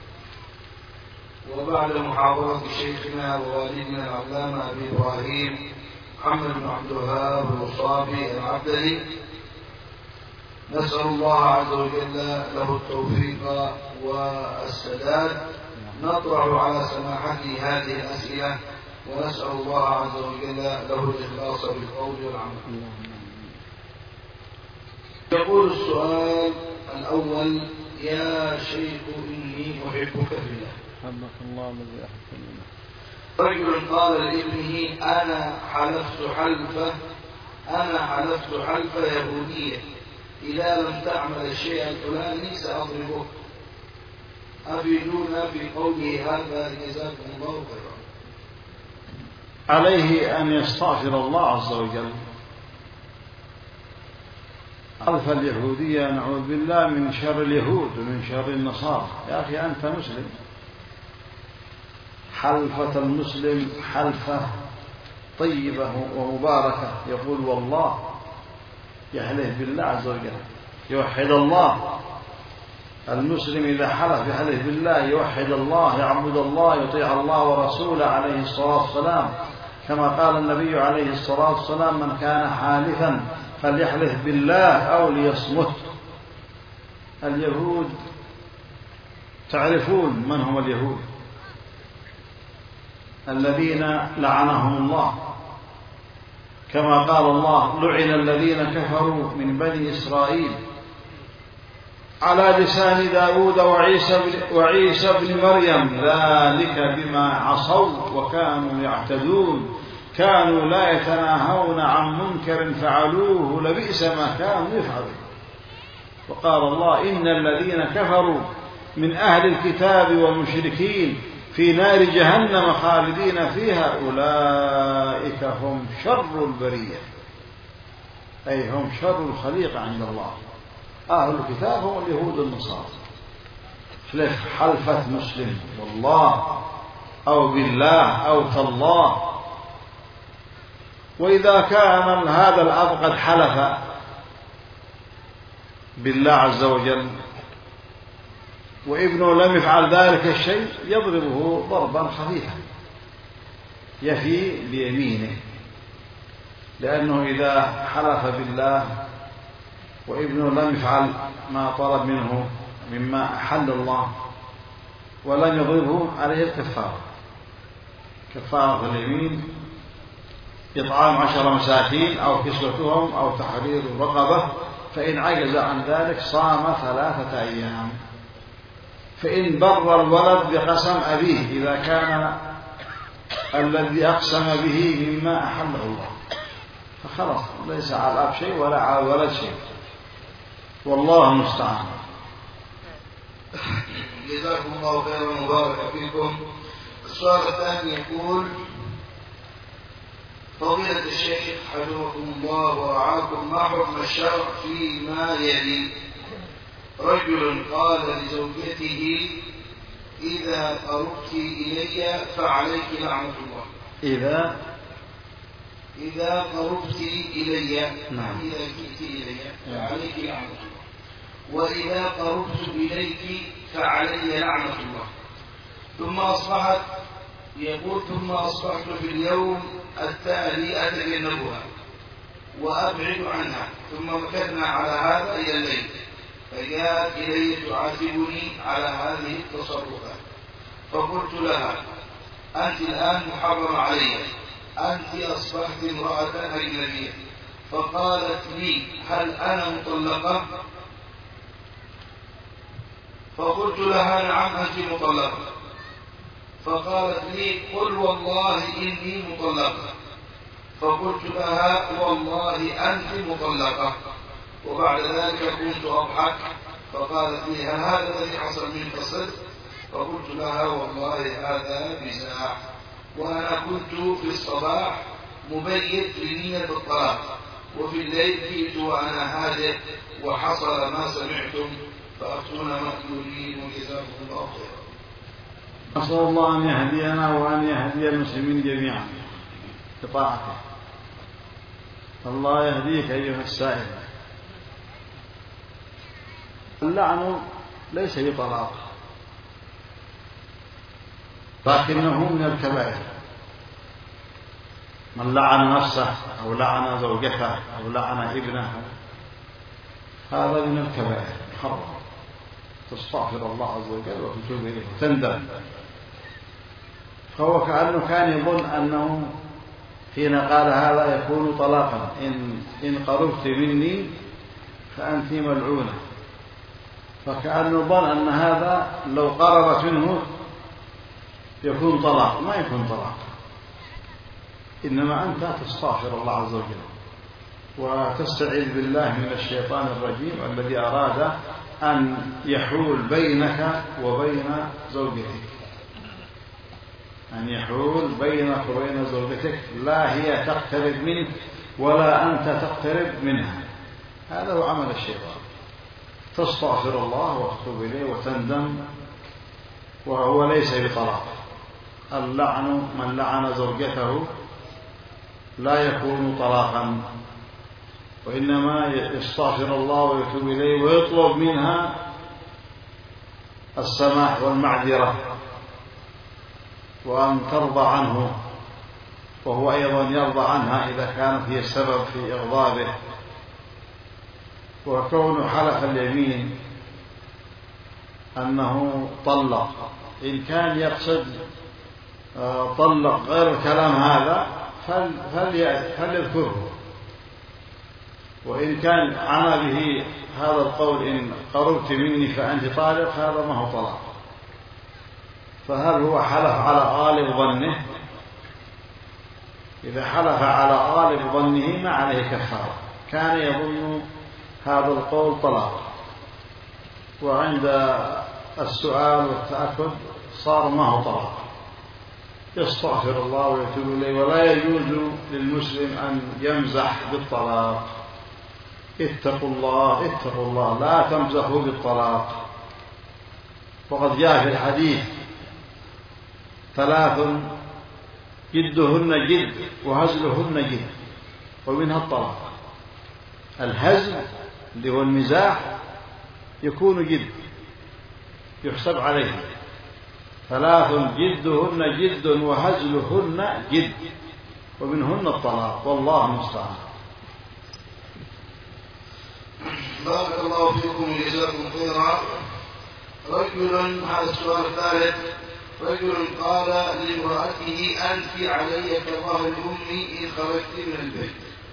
وبعد محاضرة شيخنا ووالدنا العلامة أبي إبراهيم محمد بن عبد الوهاب الوصابي العبدلي، نسأل الله عز وجل له التوفيق والسداد، نطرح على سماحته هذه الأسئلة ونسأل الله عز وجل له الإخلاص بالقول والعمل. يقول السؤال الأول: يا شيخ إني أحبك في الله. حبك الله الذي أحبني. رجل قال لابنه: أنا حلفت حلفة أنا حلفت حلفة يهودية إذا لم تعمل الشيء الفلاني سأضربك، أفيدونا في قوله هذا جزاكم الله خيرا. عليه أن يستغفر الله عز وجل. حلف اليهودية نعوذ بالله من شر اليهود ومن شر النصارى. يا أخي أنت مسلم، حلفة المسلم حلفة طيبة ومباركة، يقول والله، يحلف بالله عز وجل، يوحد الله. المسلم إذا حلف يحلف بالله، يوحد الله، يعبد الله، يطيع الله ورسوله عليه الصلاة والسلام، كما قال النبي عليه الصلاة والسلام: من كان حالفا فليحلف بالله أو ليصمت. اليهود تعرفون من هم اليهود الذين لعنهم الله، كما قال الله: لعن الذين كفروا من بني إسرائيل على لسان داود وعيسى بن, وعيسى بن مريم ذلك بما عصوا وكانوا يعتدون كانوا لا يتناهون عن منكر فعلوه لبئس ما كانوا يفعلون. وقال الله: إن الذين كفروا من أهل الكتاب والمشركين في نار جهنم خالدين فيها أولئك هم شر البرية، أي هم شر الخليقة عند الله. أهل الكتاب هم اليهود والنصارى. حلف حلفة مسلم والله أو بالله أو تالله. وإذا كان هذا الأب قد حلف بالله عز وجل وابنه لم يفعل ذلك الشيء، يضربه ضربا خفيفا يفي بيمينه، لأنه إذا حلف بالله وابنه لم يفعل ما طلب منه مما أحل الله ولم يضربه، عليه الكفارة، كفارة اليمين، إطعام عشر مساكين أو كسوتهم أو تحرير رقبة، فإن عجز عن ذلك صام ثلاثة أيام. فإن بر الولد بقسم أبيه إذا كان الذي أقسم به مما أحله الله، فخلاص ليس على الأب شيء ولا على الولد شيء، والله المستعان. جزاكم الله خيرا وبارك فيكم. السؤال الثاني يقول: فضيلة الشيخ حفظكم الله ورعاكم، ما حكم الشرع فيما يلي؟ رجل قال لزوجته: إذا قربت إلي فعليك لعنة الله. إذا إذا قربت إلي، نعم. إذا جئت إلي فعليك لعنة الله، وإذا قربت إليك فعلي لعنة الله. ثم أصبحت يقول ثم أصبحت في اليوم التالي أتجنبها وأبعد عنها، ثم مكثنا على هذا إلى الليل، فجاءت إلي تعاتبني على هذه التصرفات، فقلت لها: أنت الآن محرم علي، أنت أصبحت امرأة أجنبية. فقالت لي: هل أنا مطلقة؟ فقلت لها: نعم أنت مطلقة. فقالت لي: قل والله إني مطلقة. فقلت لها: والله أنت مطلقة. وبعد ذلك كنت أضحك، فقالت لي: هل هذا الذي حصل منك صدق؟ فقلت لها: والله هذا مزاح، وأنا كنت في الصباح مبيت لنية الطلاق، وفي الليل جئت وأنا هادئ وحصل ما سمعتم، فأفتونا مأجورين وجزاكم الله خيرا. نسأل الله أن يهدينا وأن يهدي المسلمين جميعا بطاعته. الله يهديك أيها السائل. اللعن ليس بطلاق لكنه من الكبائر. من لعن نفسه أو لعن زوجته أو لعن ابنه هذا من الكبائر محرم، تستغفر الله عز وجل وتتوب إليه وتندم. فهو كأنه كان يظن أنه حين قال هذا يكون طلاقا، إن, إن قربت مني فأنت ملعونة، فكأنه ظن أن هذا لو قربت منه يكون طلاق. ما يكون طلاق، إنما أنت تستغفر الله عز وجل وتستعيذ بالله من الشيطان الرجيم الذي أراد أن يحول بينك وبين زوجتك، أن يحول بينك وبين زوجتك، لا هي تقترب منك ولا أنت تقترب منها. هذا هو عمل الشيطان. تستغفر الله وتتوب إليه وتندم، وهو ليس بطلاق. اللعن من لعن زوجته لا يكون طلاقا، وإنما يستغفر الله ويتوب إليه ويطلب منها السماح والمعذرة وأن ترضى عنه، وهو أيضا يرضى عنها إذا كانت هي السبب في إغضابه. وكون حلف اليمين أنه طلق، إن كان يقصد طلق غير الكلام هذا فليذكره، وإن كان عمى به هذا القول إن قربت مني فأنت طالق، هذا ما هو طلاق. فهل هو حلف على غالب ظنه؟ إذا حلف على غالب ظنه ما عليه كفارة، كان يظن هذا القول طلاق، وعند السؤال والتأكد صار ما هو طلاق. يستغفر الله ويتوب إليه. ولا يجوز للمسلم أن يمزح بالطلاق. اتقوا الله اتقوا الله، لا تمزحوا بالطلاق. وقد جاء في الحديث ثلاث جدهن جد وهزلهن جد، ومنها الطلاق. الهزل اللي هو المزاح يكون جد، يحسب عليه. ثلاث جدهن جد وهزلهن جد، ومنهن الطلاق، والله المستعان. بارك الله فيكم وجزاكم خيرا. رجل، هذا السؤال الثالث، رجل قال لامرأته أنت علي كظهر أمي إن خرجت من البيت،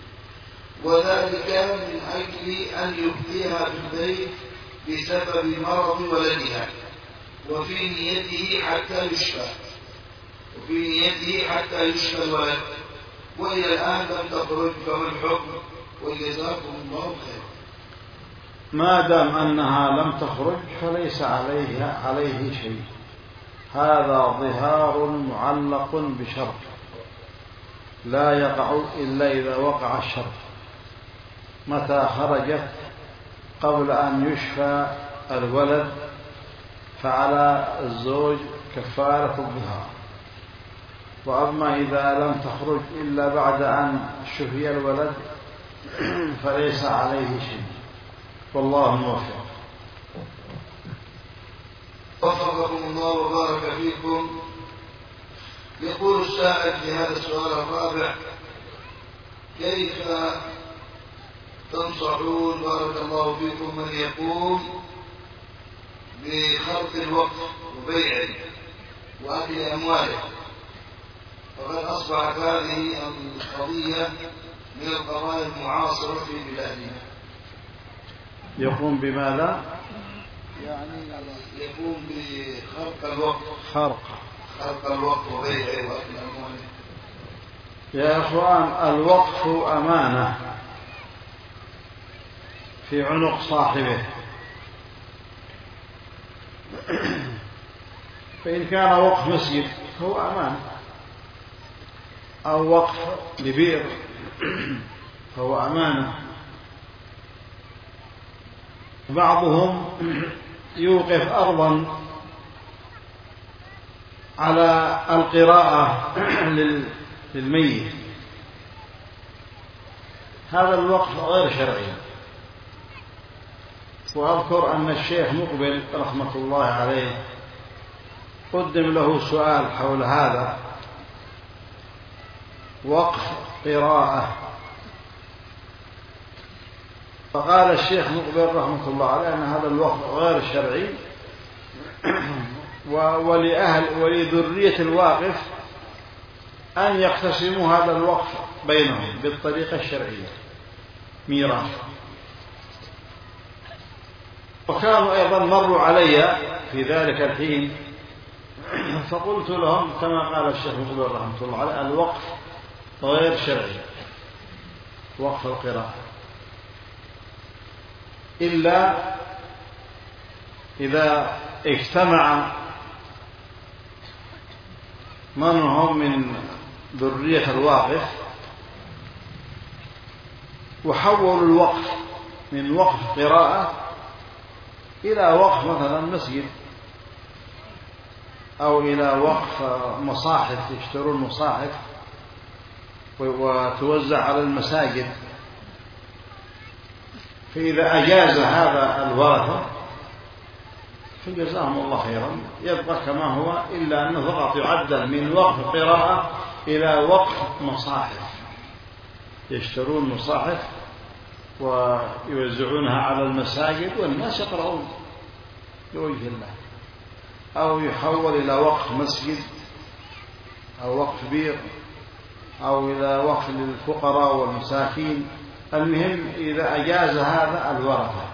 وذلك من أجل أن يبقيها في البيت بسبب مرض ولدها، وفي نيته حتى يشفى وفي نيته حتى يشفى الولد، وإلى الآن لم تخرج، فما الحكم؟ وجزاكم الله خيرا. ما دام أنها لم تخرج فليس عليها عليه شيء. هذا ظهار معلق بشرط لا يقع إلا إذا وقع الشرط. متى خرجت قبل أن يشفى الولد فعلى الزوج كفارة الظهار. وأما إذا لم تخرج إلا بعد أن شفي الولد فليس عليه شيء، والله موفق. وفقكم الله وبارك فيكم. يقول السائل في هذا السؤال الرابع: كيف تنصحون بارك الله فيكم من يقوم بخلق الوقف وبيعه وأكل أمواله، وقد أصبحت هذه القضية من القضايا المعاصرة في بلادنا؟ يقوم بماذا؟ يعني يقوم بخلق الوقف خرق خلق الوقف وبيعه وأكل أمواله. يا إخوان، الوقف أمانة في عنق صاحبه، فإن كان وقف مسجد فهو أمانة، أو وقف لبئر فهو أمانة. بعضهم يوقف أرضا على القراءة للميت، هذا الوقف غير شرعي. وأذكر أن الشيخ مقبل رحمة الله عليه قدم له سؤال حول هذا وقف قراءة، فقال الشيخ مقبل رحمة الله عليه أن هذا الوقف غير شرعي، ولأهل ولذرية الواقف أن يقتسموا هذا الوقف بينهم بالطريقة الشرعية ميراث. وكانوا أيضا مروا علي في ذلك الحين فقلت لهم كما قال الشيخ مقبل رحمة الله عليه الوقف غير شرعي، وقف القراءة، إلا إذا اجتمع من هم من ذرية الواقف وحولوا الوقف من وقف قراءة إلى وقف مثلا مسجد أو إلى وقف مصاحف، يشترون مصاحف وتوزع على المساجد. فإذا أجاز هذا الورثة فجزاهم الله خيرا، يبقى كما هو، إلا أنه فقط يعدل من وقف قراءة إلى وقف مصاحف، يشترون مصاحف ويوزعونها على المساجد والناس يقرؤون لوجه الله، أو يحول إلى وقف مسجد أو وقف بير أو إلى وقف للفقراء والمساكين. المهم إذا أجاز هذا الورثة.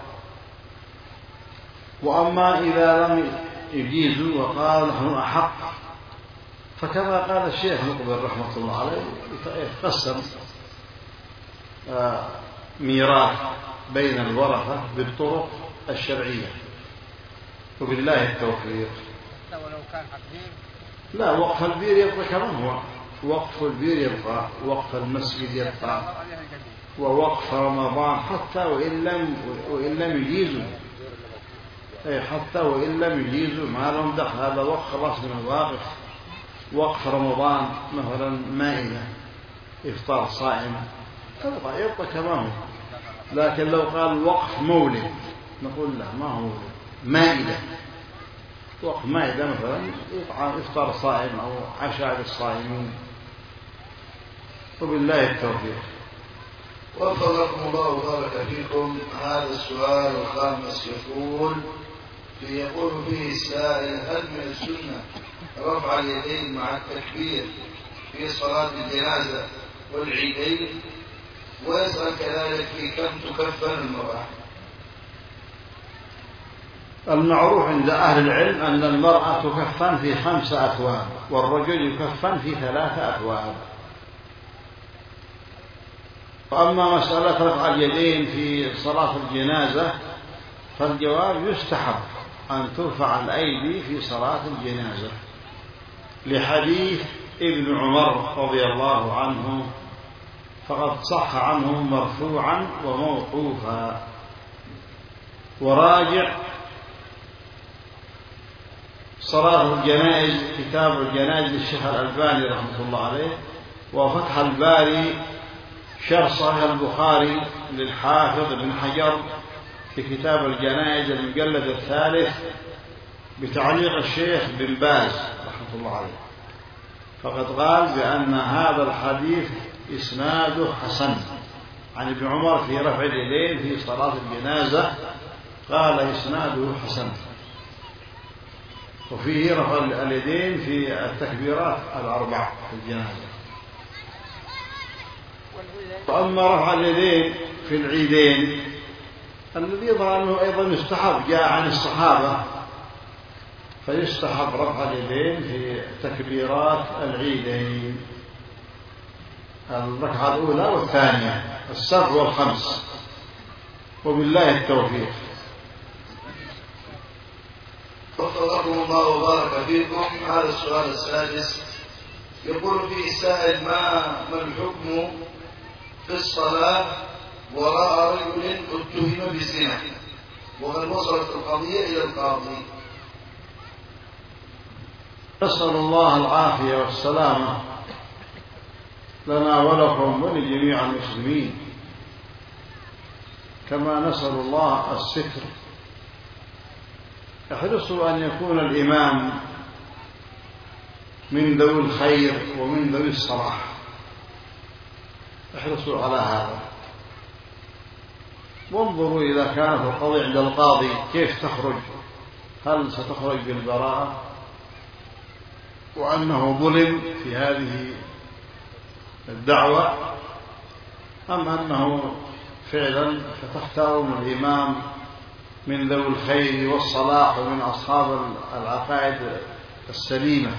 وأما إذا لم يجيزوا وقال نحن أحق، فكما قال الشيخ مقبل رحمة الله عليه يتقسم ميراث بين الورثة بالطرق الشرعية، وبالله التوفيق. لا، وقف البير يبقى كما هو، وقف البير يبقى، وقف المسجد يبقى، ووقف رمضان حتى وإن لم وإن لم يجيزوا، أي حتى وإن لم يجيزوا ما لهم دخل، هذا وقف خلاص من الواقف. وقف رمضان مثلا مائدة إفطار صائم يبقى, يبقى كما هو. لكن لو قال وقف مولد نقول لا، ما هو مولد، مائدة، وقف مائدة مثلا إفطار صائم أو عشاء للصائمين. وبالله التوفيق. وفقكم الله وبارك فيكم. هذا السؤال الخامس يقول يقول فيه السائل: هل من السنة رفع اليدين مع التكبير في صلاة الجنازة والعيدين؟ ويسأل كذلك في كم تكفن المرأة؟ المعروف عند أهل العلم أن المرأة تكفن في خمسة أثواب والرجل يكفن في ثلاثة أثواب. وأما مسألة رفع اليدين في صلاة الجنازة فالجواب يستحب أن ترفع الأيدي في صلاة الجنازة لحديث ابن عمر رضي الله عنه، فقد صح عنه مرفوعا وموقوفا. وراجع صلاة الجنائز كتاب الجنائز للشيخ الألباني رحمة الله عليه، وفتح الباري شرح صحيح البخاري للحافظ ابن حجر في كتاب الجنائز المجلد الثالث بتعليق الشيخ بن باز رحمة الله عليه، فقد قال بأن هذا الحديث إسناده حسن عن ابن عمر في رفع اليدين في صلاة الجنازة، قال إسناده حسن. وفيه رفع اليدين في التكبيرات الأربع في الجنازة. وأما رفع اليدين في العيدين الذي يظهر أنه أيضا يستحب، جاء عن الصحابة، فيستحب رفع اليدين في تكبيرات العيدين، الركعة الأولى والثانية، السبع والخمس. وبالله التوفيق. وفقكم الله وبارك فيكم. هذا السؤال السادس يقول فيه السائل: ما ما الحكم في الصلاة وراء رجل اتهم بالزنا وقد وصلت القضية إلى القاضي؟ نسأل الله العافية والسلامة لنا ولكم ولجميع المسلمين، كما نسأل الله الستر احرصوا أن يكون الإمام من ذوي الخير ومن ذوي الصلاح، احرصوا على هذا. وانظروا إذا كانت القضية عند القاضي كيف تخرج، هل ستخرج بالبراءة وأنه ظلم في هذه الدعوة، أم أنه فعلا ستختارون الإمام من ذوي الخير والصلاح ومن أصحاب العقائد السليمة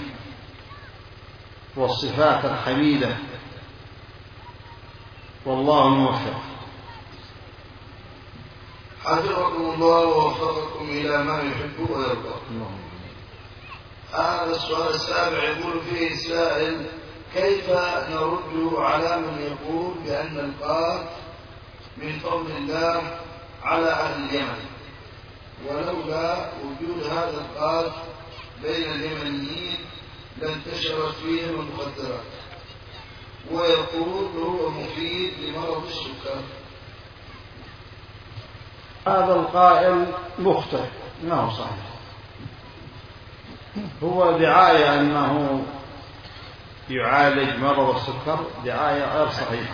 والصفات الحميدة، والله الموفق. حفظكم الله ووفقكم إلى ما يحب ويرضى. هذا السؤال السابع يقول فيه السائل: كيف نرد على من يقول بأن القاف من فضل الله على أهل اليمن، ولولا وجود هذا القاف بين اليمنيين لانتشرت فيهم المخدرات، ويقول هو مفيد لمرض السكر؟ هذا القائل مخطئ، ما هو صحيح. هو دعاية أنه يعالج مرض السكر، دعاية غير صحيحة.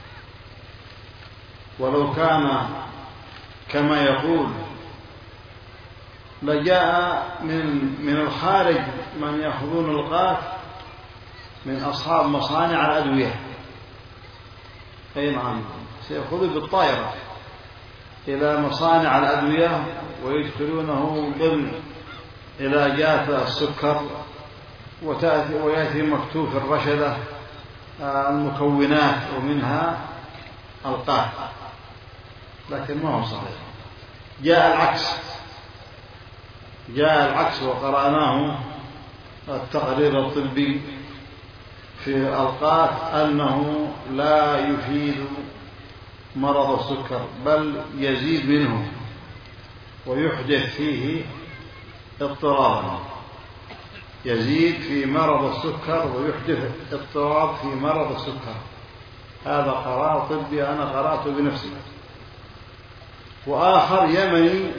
ولو كان كما يقول لجاء من من الخارج من يأخذون القاف من أصحاب مصانع الأدوية، أي نعم، سيأخذوا بالطائرة إلى مصانع الأدوية ويدخلونه ضمن علاجات السكر، وتأتي ويأتي مكتوب في الرشدة المكونات ومنها القاف، لكن ما هو صحيح. جاء العكس، جاء العكس وقرأناه التقرير الطبي في القاف أنه لا يفيد مرض السكر، بل يزيد منه ويحدث فيه اضطرابا، يزيد في مرض السكر ويحدث اضطراب في مرض السكر. هذا قرار طبي أنا قرأته بنفسي. وآخر يمني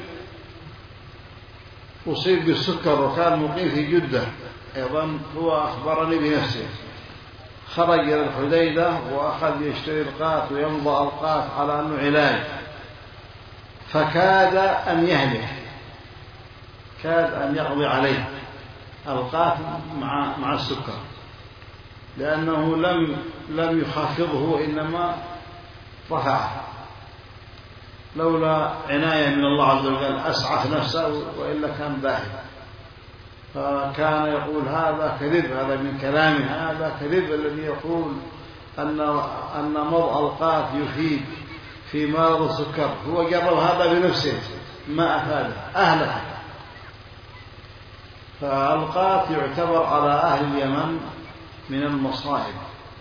أصيب بالسكر وكان مقيم في جدة أيضا، هو أخبرني بنفسه، خرج إلى الحديدة وأخذ يشتري القات ويمضى القات على أنه علاج، فكاد أن يهلك، كاد أن يقضي عليه القات مع مع السكر، لأنه لم لم يخفضه إنما رفعه، لولا عناية من الله عز وجل أسعف نفسه وإلا كان باهي. فكان يقول هذا كذب، هذا من كلامه، هذا كذب الذي يقول أن أن مضغ القاف يفيد في مرض السكر. هو جرب هذا بنفسه ما أفاده، أهلك. فالقاف يعتبر على أهل اليمن من المصائب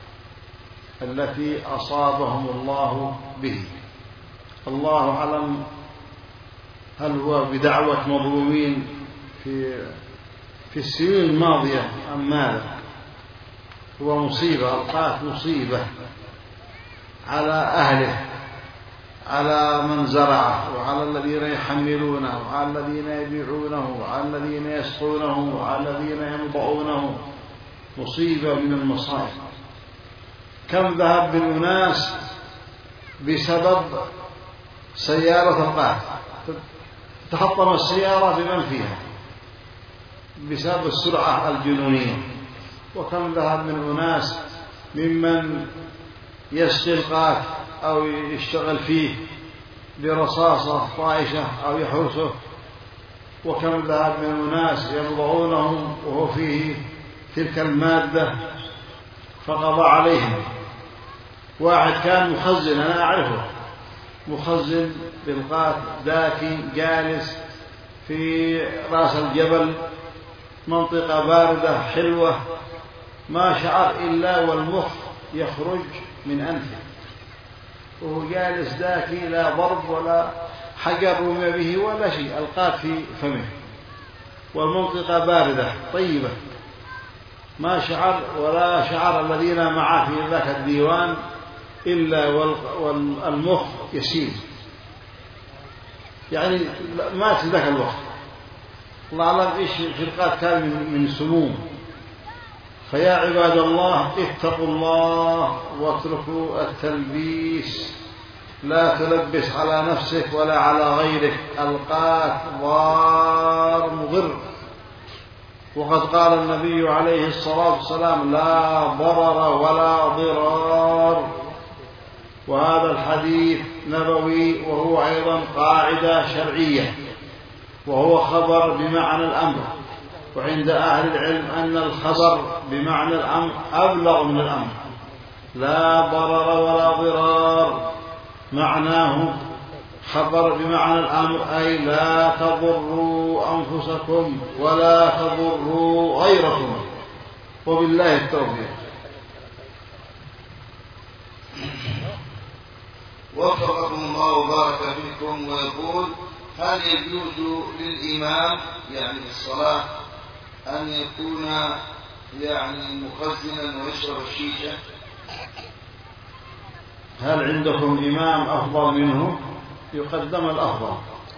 التي أصابهم الله به. الله أعلم هل هو بدعوة مظلومين في في السنين الماضية أم ماذا. هو مصيبة، القاف مصيبة على أهله، على من زرعه وعلى الذين يحملونه وعلى الذين يبيعونه وعلى الذين يسقونه وعلى الذين يمضعونه، مصيبة من المصائب. كم ذهب بالأناس بسبب سيارة القاف، تحطم السيارة بمن فيها بسبب السرعة الجنونية. وكم ذهب من أناس ممن يسقي القاف أو يشتغل فيه برصاصة طائشة أو يحرسه، وكم ذهب من أناس يمضعونه وهو فيه تلك المادة فقضى عليهم. واحد كان مخزن، أنا أعرفه، مخزن بالقاف داكي جالس في رأس الجبل، منطقة باردة حلوة، ما شعر إلا والمخ يخرج من أنفه، وهو جالس داكي، لا ضرب ولا حجر رمي به ولا شيء، القاف في فمه، والمنطقة باردة طيبة، ما شعر ولا شعر الذين معه في ذاك الديوان إلا والمخ يسيل، يعني مات في ذاك الوقت. الله أعلم إيش فرقات كان من سموم. فيا عباد الله اتقوا الله واتركوا التلبيس، لا تلبس على نفسك ولا على غيرك، ألقاك ضار مضر. وقد قال النبي عليه الصلاة والسلام لا ضرر ولا ضرار، وهذا الحديث نبوي وهو أيضا قاعدة شرعية، وهو خبر بمعنى الأمر. وعند أهل العلم أن الخبر بمعنى الأمر أبلغ من الأمر. لا ضرر ولا ضرار معناه خبر بمعنى الأمر، أي لا تضروا أنفسكم ولا تضروا غيركم، وبالله التوفيق. وفقكم الله وبارك فيكم. ويقول: هل يجوز للإمام يعني في الصلاة أن يكون يعني مخزنا ويشرب الشيشة؟ هل عندكم إمام أفضل منه؟ يقدم الأفضل.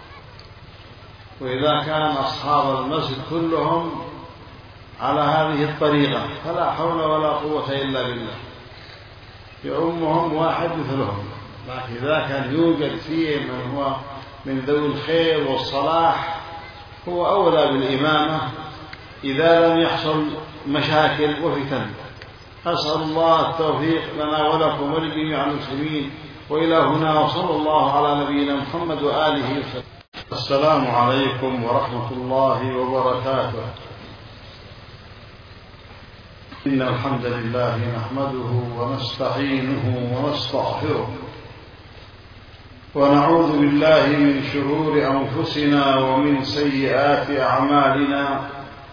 وإذا كان أصحاب المسجد كلهم على هذه الطريقة فلا حول ولا قوة إلا بالله، يؤمهم واحد مثلهم. لكن إذا كان يوجد فيه من هو من ذوي الخير والصلاح هو أولى بالإمامة إذا لم يحصل مشاكل وفتن. أسأل الله التوفيق لنا ولكم ولجميع المسلمين. وإلى هنا، وصلى الله على نبينا محمد وآله وسلم. السلام عليكم ورحمة الله وبركاته. إن الحمد لله نحمده ونستعينه ونستغفره، ونعوذ بالله من شرور أنفسنا ومن سيئات أعمالنا.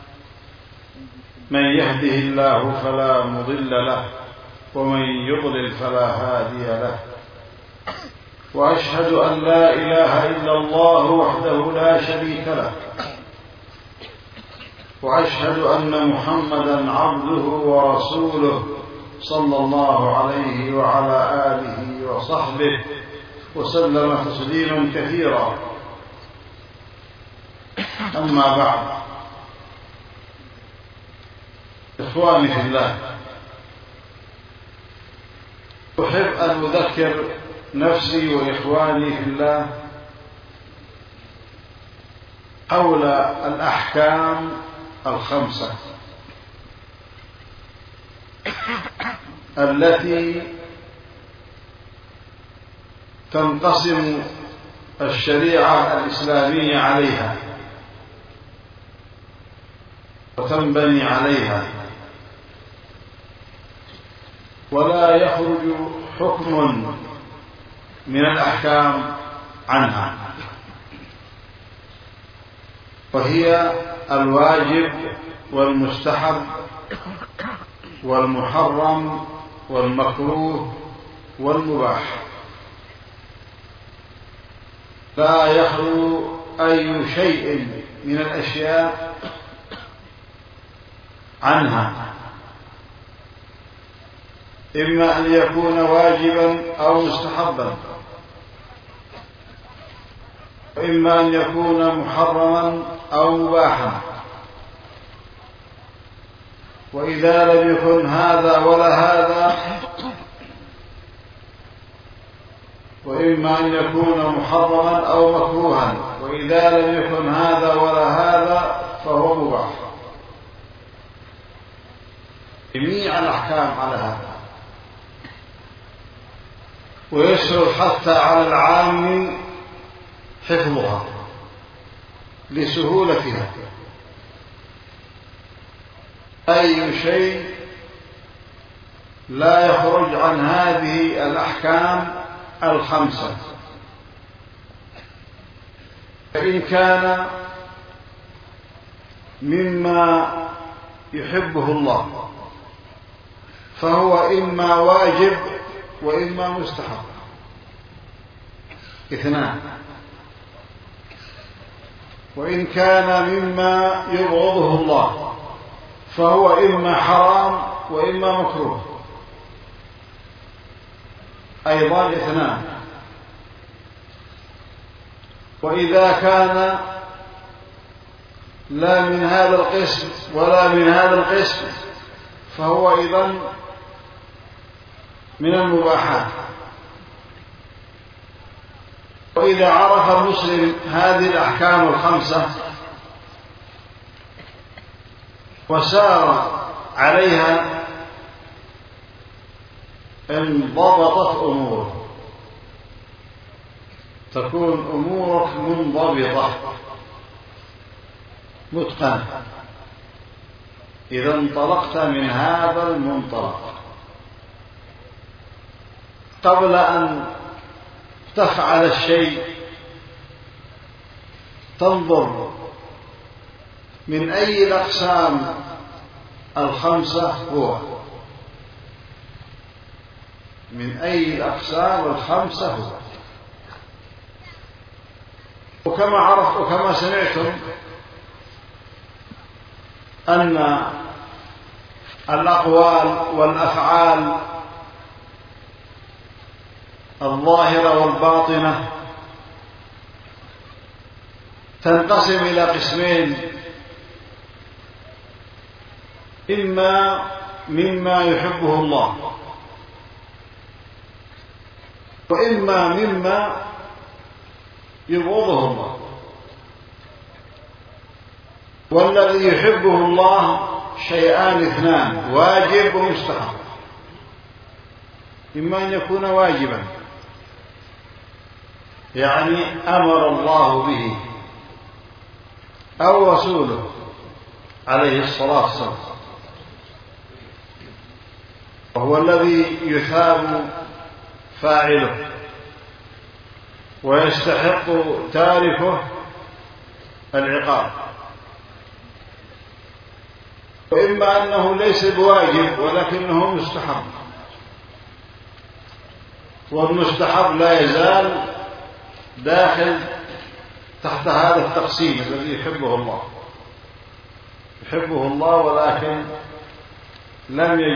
من يهده الله فلا مضل له، ومن يضلل فلا هادي له. وأشهد أن لا إله إلا الله وحده لا شريك له، وأشهد أن محمدا عبده ورسوله صلى الله عليه وعلى آله وصحبه وسلم تسليما كثيرا. أما بعد، إخواني في الله، أحب أن أذكر نفسي وإخواني في الله حول الأحكام الخمسة التي تنقسم الشريعة الإسلامية عليها وتنبني عليها، ولا يخرج حكم من الأحكام عنها. وهي الواجب والمستحب والمحرم والمكروه والمباح. لا يخلو أي شيء من الأشياء عنها، إما أن يكون واجبا أو مستحبا، وإما أن يكون محرما أو مباحا. وإذا لم يكن هذا ولا هذا، وإما أن يكون محرما أو مكروها، وإذا لم يكن هذا ولا هذا فهو مباح. جميع الأحكام على هذا، ويسهل حتى على العام حفظها لسهولتها. أي شيء لا يخرج عن هذه الأحكام الخمسة، فإن كان مما يحبه الله فهو إما واجب وإما مستحب، اثنان. وإن كان مما يبغضه الله فهو إما حرام وإما مكروه، أيضا اثنان. وإذا كان لا من هذا القسم ولا من هذا القسم، فهو أيضا من المباحات. وإذا عرف المسلم هذه الأحكام الخمسة وسار عليها انضبطت أموره، تكون أمورك منضبطة متقنة إذا انطلقت من هذا المنطلق. قبل أن تفعل الشيء تنظر من أي الأقسام الخمسة هو، من أي الأقسام الخمسة هو. وكما عرفت وكما سمعتم أن الأقوال والأفعال الظاهرة والباطنة تنقسم إلى قسمين: إما مما يحبه الله، وإما مما يبغضه الله. والذي يحبه الله شيئان اثنان: واجب ومستحب. إما أن يكون واجبا يعني أمر الله به أو رسوله عليه الصلاة والسلام، وهو الذي يثاب فاعله ويستحق تاركه العقاب. وإما أنه ليس بواجب ولكنه مستحب، والمستحب لا يزال داخل تحت هذا التقسيم الذي يحبه الله، يحبه الله ولكن لم يجب